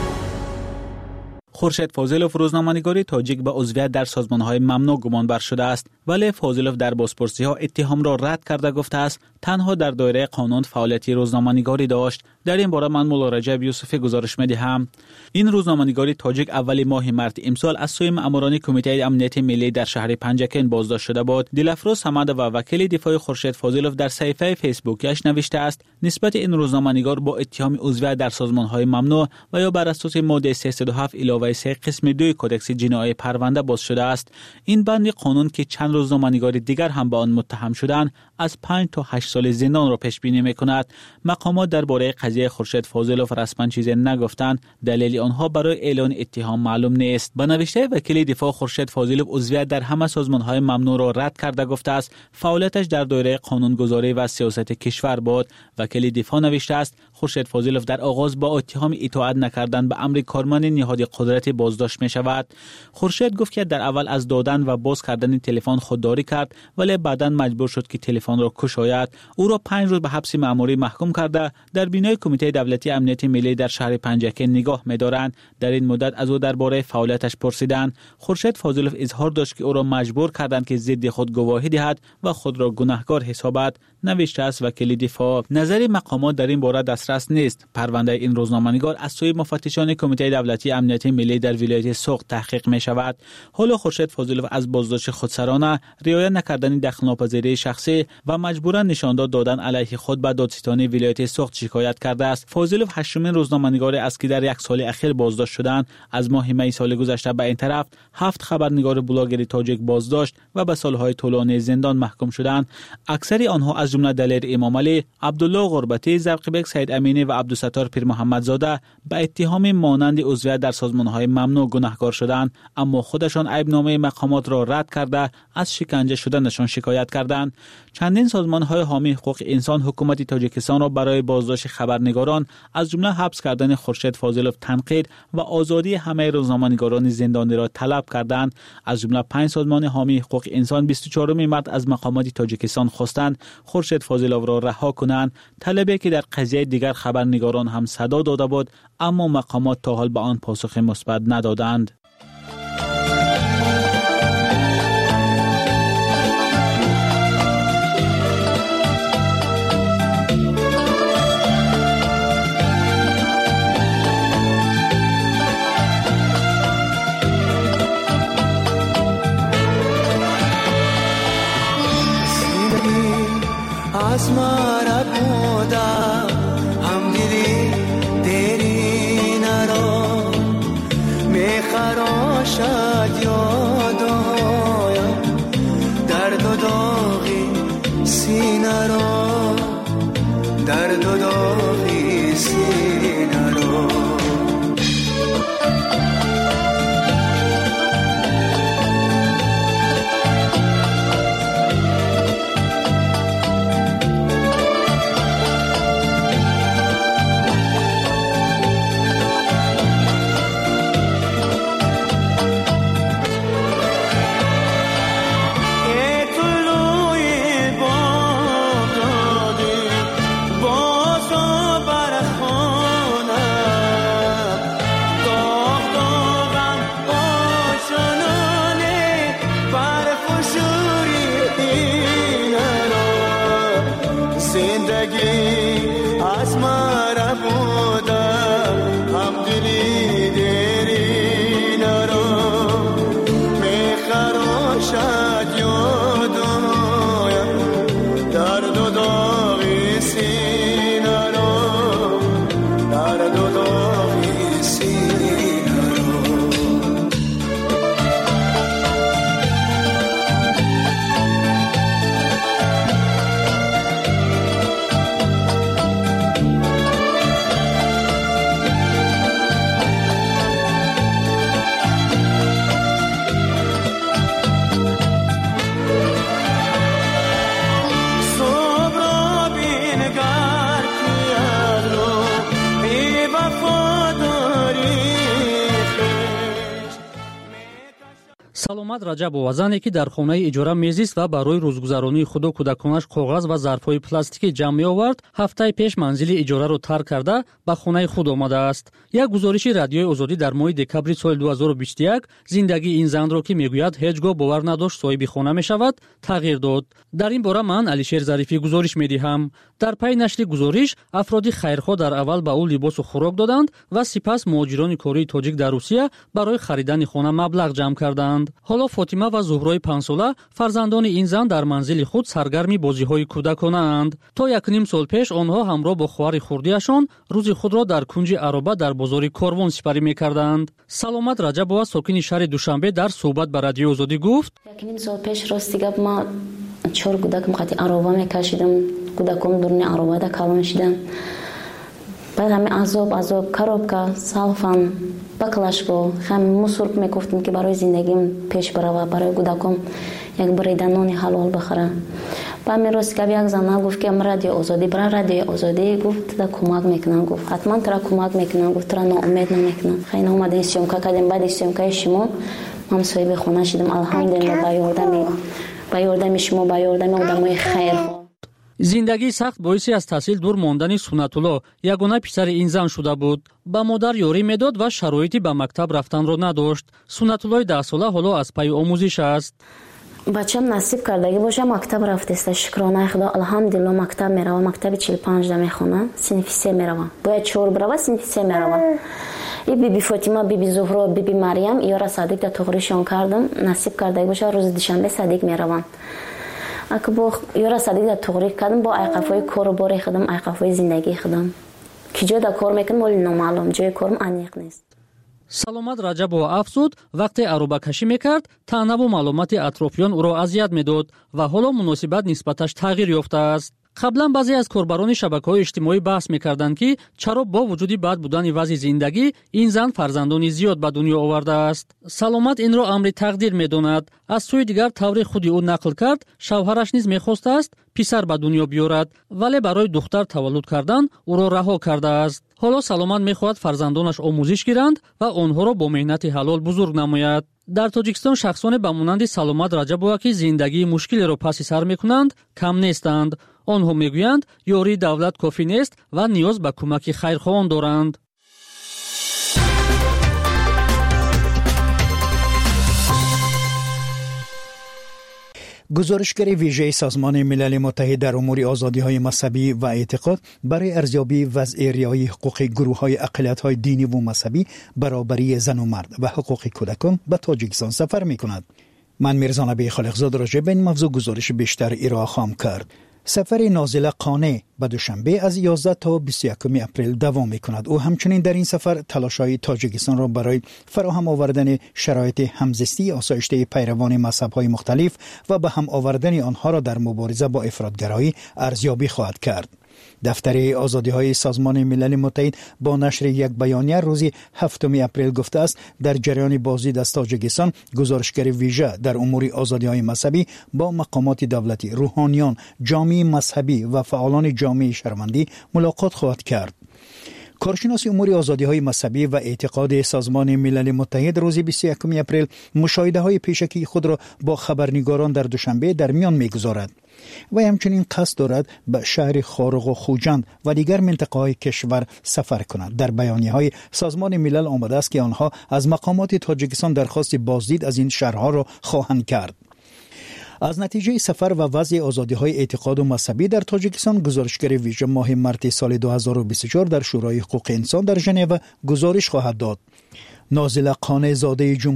خورشید فاضلوف روزنامه‌نگاری تاجیک به عضویت در سازمان‌های ممنوع گمانبر شده است، ولی فاضلوف در بازپرسی‌ها اتهام را رد کرده گفته است تنها در دایره قانون فعالیتی روزنامه‌نگاری داشت. در این باره من مولا رجب یوسفی گزارش می‌دهم. این روزنامه‌نگاری تاجیک اول ماه مارس امسال از سوی ماموران کمیته امنیت ملی در شهر پنجکن بازداشت شده بود. دلفروز حمد و وکیل دفاع خورشید فاضلوف در صفحه فیسبوکیش نوشته است نسبت این روزنامه‌نگار با اتهام عضویت در سازمان‌های ممنوع و یا بر اساس ماده 307 علاوه 3 قسم 2 کدکس جنایی پرونده باز شده است. این بند قانون که چند روزنامه‌نگار دیگر هم به آن متهم شدند از 5 تا 8 سال زندان را پیش بینی می‌کند. مقامات درباره قضیه خورشید فاضلوف رسما چیزی نگفتند. دلیل آنها برای اعلان اتهام معلوم نیست. با نوشته وکیل دفاع خورشید فاضلوف عضویت در همه سازمان‌های ممنوع را رد کرده گفته است فعالیتش در دایره قانونگذاری و سیاست کشور بود. وکیل دفاع نوشته است خورشید فاضلوف در آغاز با اتهام اطاعت نکردن به امر کارمند نهاد قدرت بازداشت می شود. خورشید گفت که در اول از دادن و باز کردن تلفن خودداری کرد ولی بعداً مجبور شد که تلفن را کشاید. او را 5 روز به حبس مأموری محکوم کرده در بینای کمیته دولتی امنیت ملی در شهر پنجکن نگاه می‌دارند. در این مدت از او درباره فعالیتش پرسیدند. خورشید فاضلوف اظهار داشت که او را مجبور کردند که ضد خود گواهی دهد و خود را گناهکار حسابد. نوشته است وکیل دفاع. نظر مقامات در این باره دسترس نیست. پرونده این روزنامه‌نگار از سوی مفتشان کمیته دولتی امنیت ملی در ولایت سوق تحقیق می شود. حالا خورشید فاضلوف از بازداشت خودسرانه، رعایت نکردن دخل‌ناپذیری شخصی و مجبوراً نشانداد دادن علیه خود به دادستانی ولایت سوق شکایت کرده است. فاضلوف هشتمین روزنامه‌نگار است که در یک سال اخیر بازداشت شدند. از ماه می سال گذشته به این طرف 7 خبرنگار بلاگر تاجیک بازداشت و به سالهای طولانی زندان محکوم شدند. اکثر آنها از جمله دلیر امام علی، عبدالله غربتی، زرقبک سید امینی و عبدالستار پیر محمد زاده به اتهام مانند عضویت در سازمان‌های ممنوع گناهکار شدند، اما خودشان عیبنامه مقامات را رد کرده از شکنجه شدنشان شکایت کردند. چندین سازمان‌های حامی حقوق انسان حکومت تاجیکستان را برای بازداشت خبرنگاران از جمله حبس کردن خورشید فاضلوف تنقید و آزادی همه روزنامه‌نگاران زندانی را طلب کردند. از جمله 5 سازمان حامی حقوق انسان 24 مارس از مقامات تاجیکستان خواستند خورشید فاضلوف را رها کنند، طلبی که در قضیه دیگر خبرنگاران هم صدا داده بود، اما مقامات تا حال به آن پاسخ مثبت ندادند. از مرا بودا هم دلی تیری نرو میخراشد یادایم درد و داغی سینه رو درد و داغی سینه رو با саломат раҷабова зане ки дар хонаи иҷора мезист ва барои рӯзгузаронии худу кӯдаконаш коғаз ва зарфҳои пластикӣ ҷамъ меовард, ҳафтаи пеш манзили иҷораро тарк карда ба хонаи худ омадааст. Як гузориши радиои озодӣ дар моҳи декабри соли 2021 зиндагии ин занро ки мегӯяд ҳеҷ гоҳ бовар надошт соҳиби хона мешавад, тағйир дод. дар ин бора ман Алишер Зарифӣ гузориш медиҳам. дар пайи нашри гузориш афроди хайрхоҳ дар аввал ба ӯ либосу хӯрок доданд ва сипас муҳоҷирони кории тоҷик дар Русия барои харидани хона маблағ ҷамъ карданд. ҳоло Фотима ва Зуҳрои 5 сола фарзандони ин зан дар манзили худ саргарми бозиҳои кӯдаконаанд. то 1.5 сол пеш онҳо ҳамроҳ бо хӯҳари хурдиашон рӯзи худро дар кунҷи ароба дар бозори Корвон сипарӣ мекарданд. Саломат Раҷабова сокини шаҳри Душанбе дар суҳбат ба радиои озодӣ гуфт: 1.5 сол пеш рости гап ма 4 кӯдакам қати ароба мекашидам, кӯдаком дурни аробада калон шидам. баъд ҳами азоб коробка салфан баклашко ҳами мусорг мекуфтам ки барои зиндагим пеш барава, барои кӯдаком як брида нони ҳалол бахора. ба ҳамин рости гап як зана гуфт ки радио озодӣ бара радиои озодӣ гуфт да кӯмак мекунам, гуфт ҳатман тра кӯмак мекунам, гуфт тра ноумед намекунам. хайна омадем сёмка кардем, баъди сёмкаи шумо ман соҳиби хона шидам, алҳамдулилла, ба ёрдами шумо, ба ёрдами одамои хайрхоҳ. зиндагии сахт боиси аз таҳсил дур мондани Сунатулло, ягона писари ин зан шуда буд. ба модар ёрӣ медод ва шароити ба мактаб рафтанро надошт. Сунатуллои 10 сола ҳоло аз пайи омӯзиш аст. бачам насиб кардагӣ боша мактаб рафтеста, шукронаи худо, алҳамдулилло мактаб мерава, мактаби 45 да мехона, синфи 3 мерава, бояд 4 барава, синфи 3 мерава. и биби Фотима, биби Зуҳро, биби Марьям ёра садик да туғришон кардам, насиб кардагӣ боша рӯзи душанбе садик меравам. ака бо ёра садик да туғри кардам, бо айқафои корубори худам, айқафои зиндагии худам. ки ҷоя да кор мекунам моли номаълум, ҷои корм аниқ нест. саломат Раҷабова афзуд, вақте аробакашӣ мекард, таънаву маълумати атрофиён ӯро азият медод ва ҳоло муносибат нисбаташ тағйир ёфтааст. қаблан баъзе аз корбарони шабакаҳои иҷтимоӣ баҳс мекарданд ки чаро бо вуҷуди бад будани вазъи зиндагӣ ин зан фарзандони зиёд ба дунё овардааст. Саломат инро амри тақдир медонад. аз сӯи дигар таври худи ӯ нақл кард, шавҳараш низ мехостааст писар ба дунё биёрад, вале барои духтар таваллуд кардан ӯро раҳо кардааст. ҳоло Саломат мехоҳад фарзандонаш омӯзиш гиранд ва онҳоро бо меҳнати ҳалол бузург намояд. дар Тоҷикистон шахсоне ба монанди Саломат Раҷабова ки зиндагии мушкилеро паси сар мекунанд, кам нестанд. онҳо мегӯянд ёрии давлат кофӣ нест ва ниёз ба кӯмаки хайрхоҳон доранд. گزارشگر ویژه سازمان ملل متحد در امور آزادی‌های مذهبی و اعتقاد برای ارزیابی وضع رعایت حقوق گروه‌های اقلیت‌های دینی و مذهبی، برابری زن و مرد و حقوق کودکان به تاجیکستان سفر می‌کند. من میرزا نبی خالقزاد راجع به این موضوع گزارش بیشتر ارائه خواهم کرد. سفر نازله قانع به دوشنبه از 11 تا 21 اپریل دوام می‌کند. او همچنین در این سفر تلاش‌های تاجیکستان را برای فراهم آوردن شرایط همزیستی آسایشته پیروان مذهب‌های مختلف و به هم آوردن آنها را در مبارزه با افراطگرایی ارزیابی خواهد کرد. دفتر آزادی‌های سازمان ملل متحد با نشر یک بیانیه روز 7 اپریل گفته است در جریان بازدید از تاجیکستان گزارشگر ویژه در امور آزادی‌های مذهبی با مقامات دولتی، روحانیان، جامعه مذهبی و فعالان جامعه شهروندی ملاقات خواهد کرد. کارشناس امور آزادی‌های مذهبی و اعتقاد سازمان ملل متحد روز 21 اپریل مشاهده‌های پیشکی خود را با خبرنگاران در دوشنبه در میان می‌گذارد و همچنین قصد دارد به شهر خارق و خوجند و دیگر منطقه‌های کشور سفر کند. در بیانیه‌های سازمان ملل آمده است که آنها از مقامات تاجیکستان درخواست بازدید از این شهرها را خواهند کرد. از نتیجه سفر و وضع آزادی‌های اعتقاد و مذهبی در تاجیکستان گزارشگر ویژه ماه مارس سال 2024 در شورای حقوق انسان در ژنو گزارش خواهد داد. نازل قانع زاده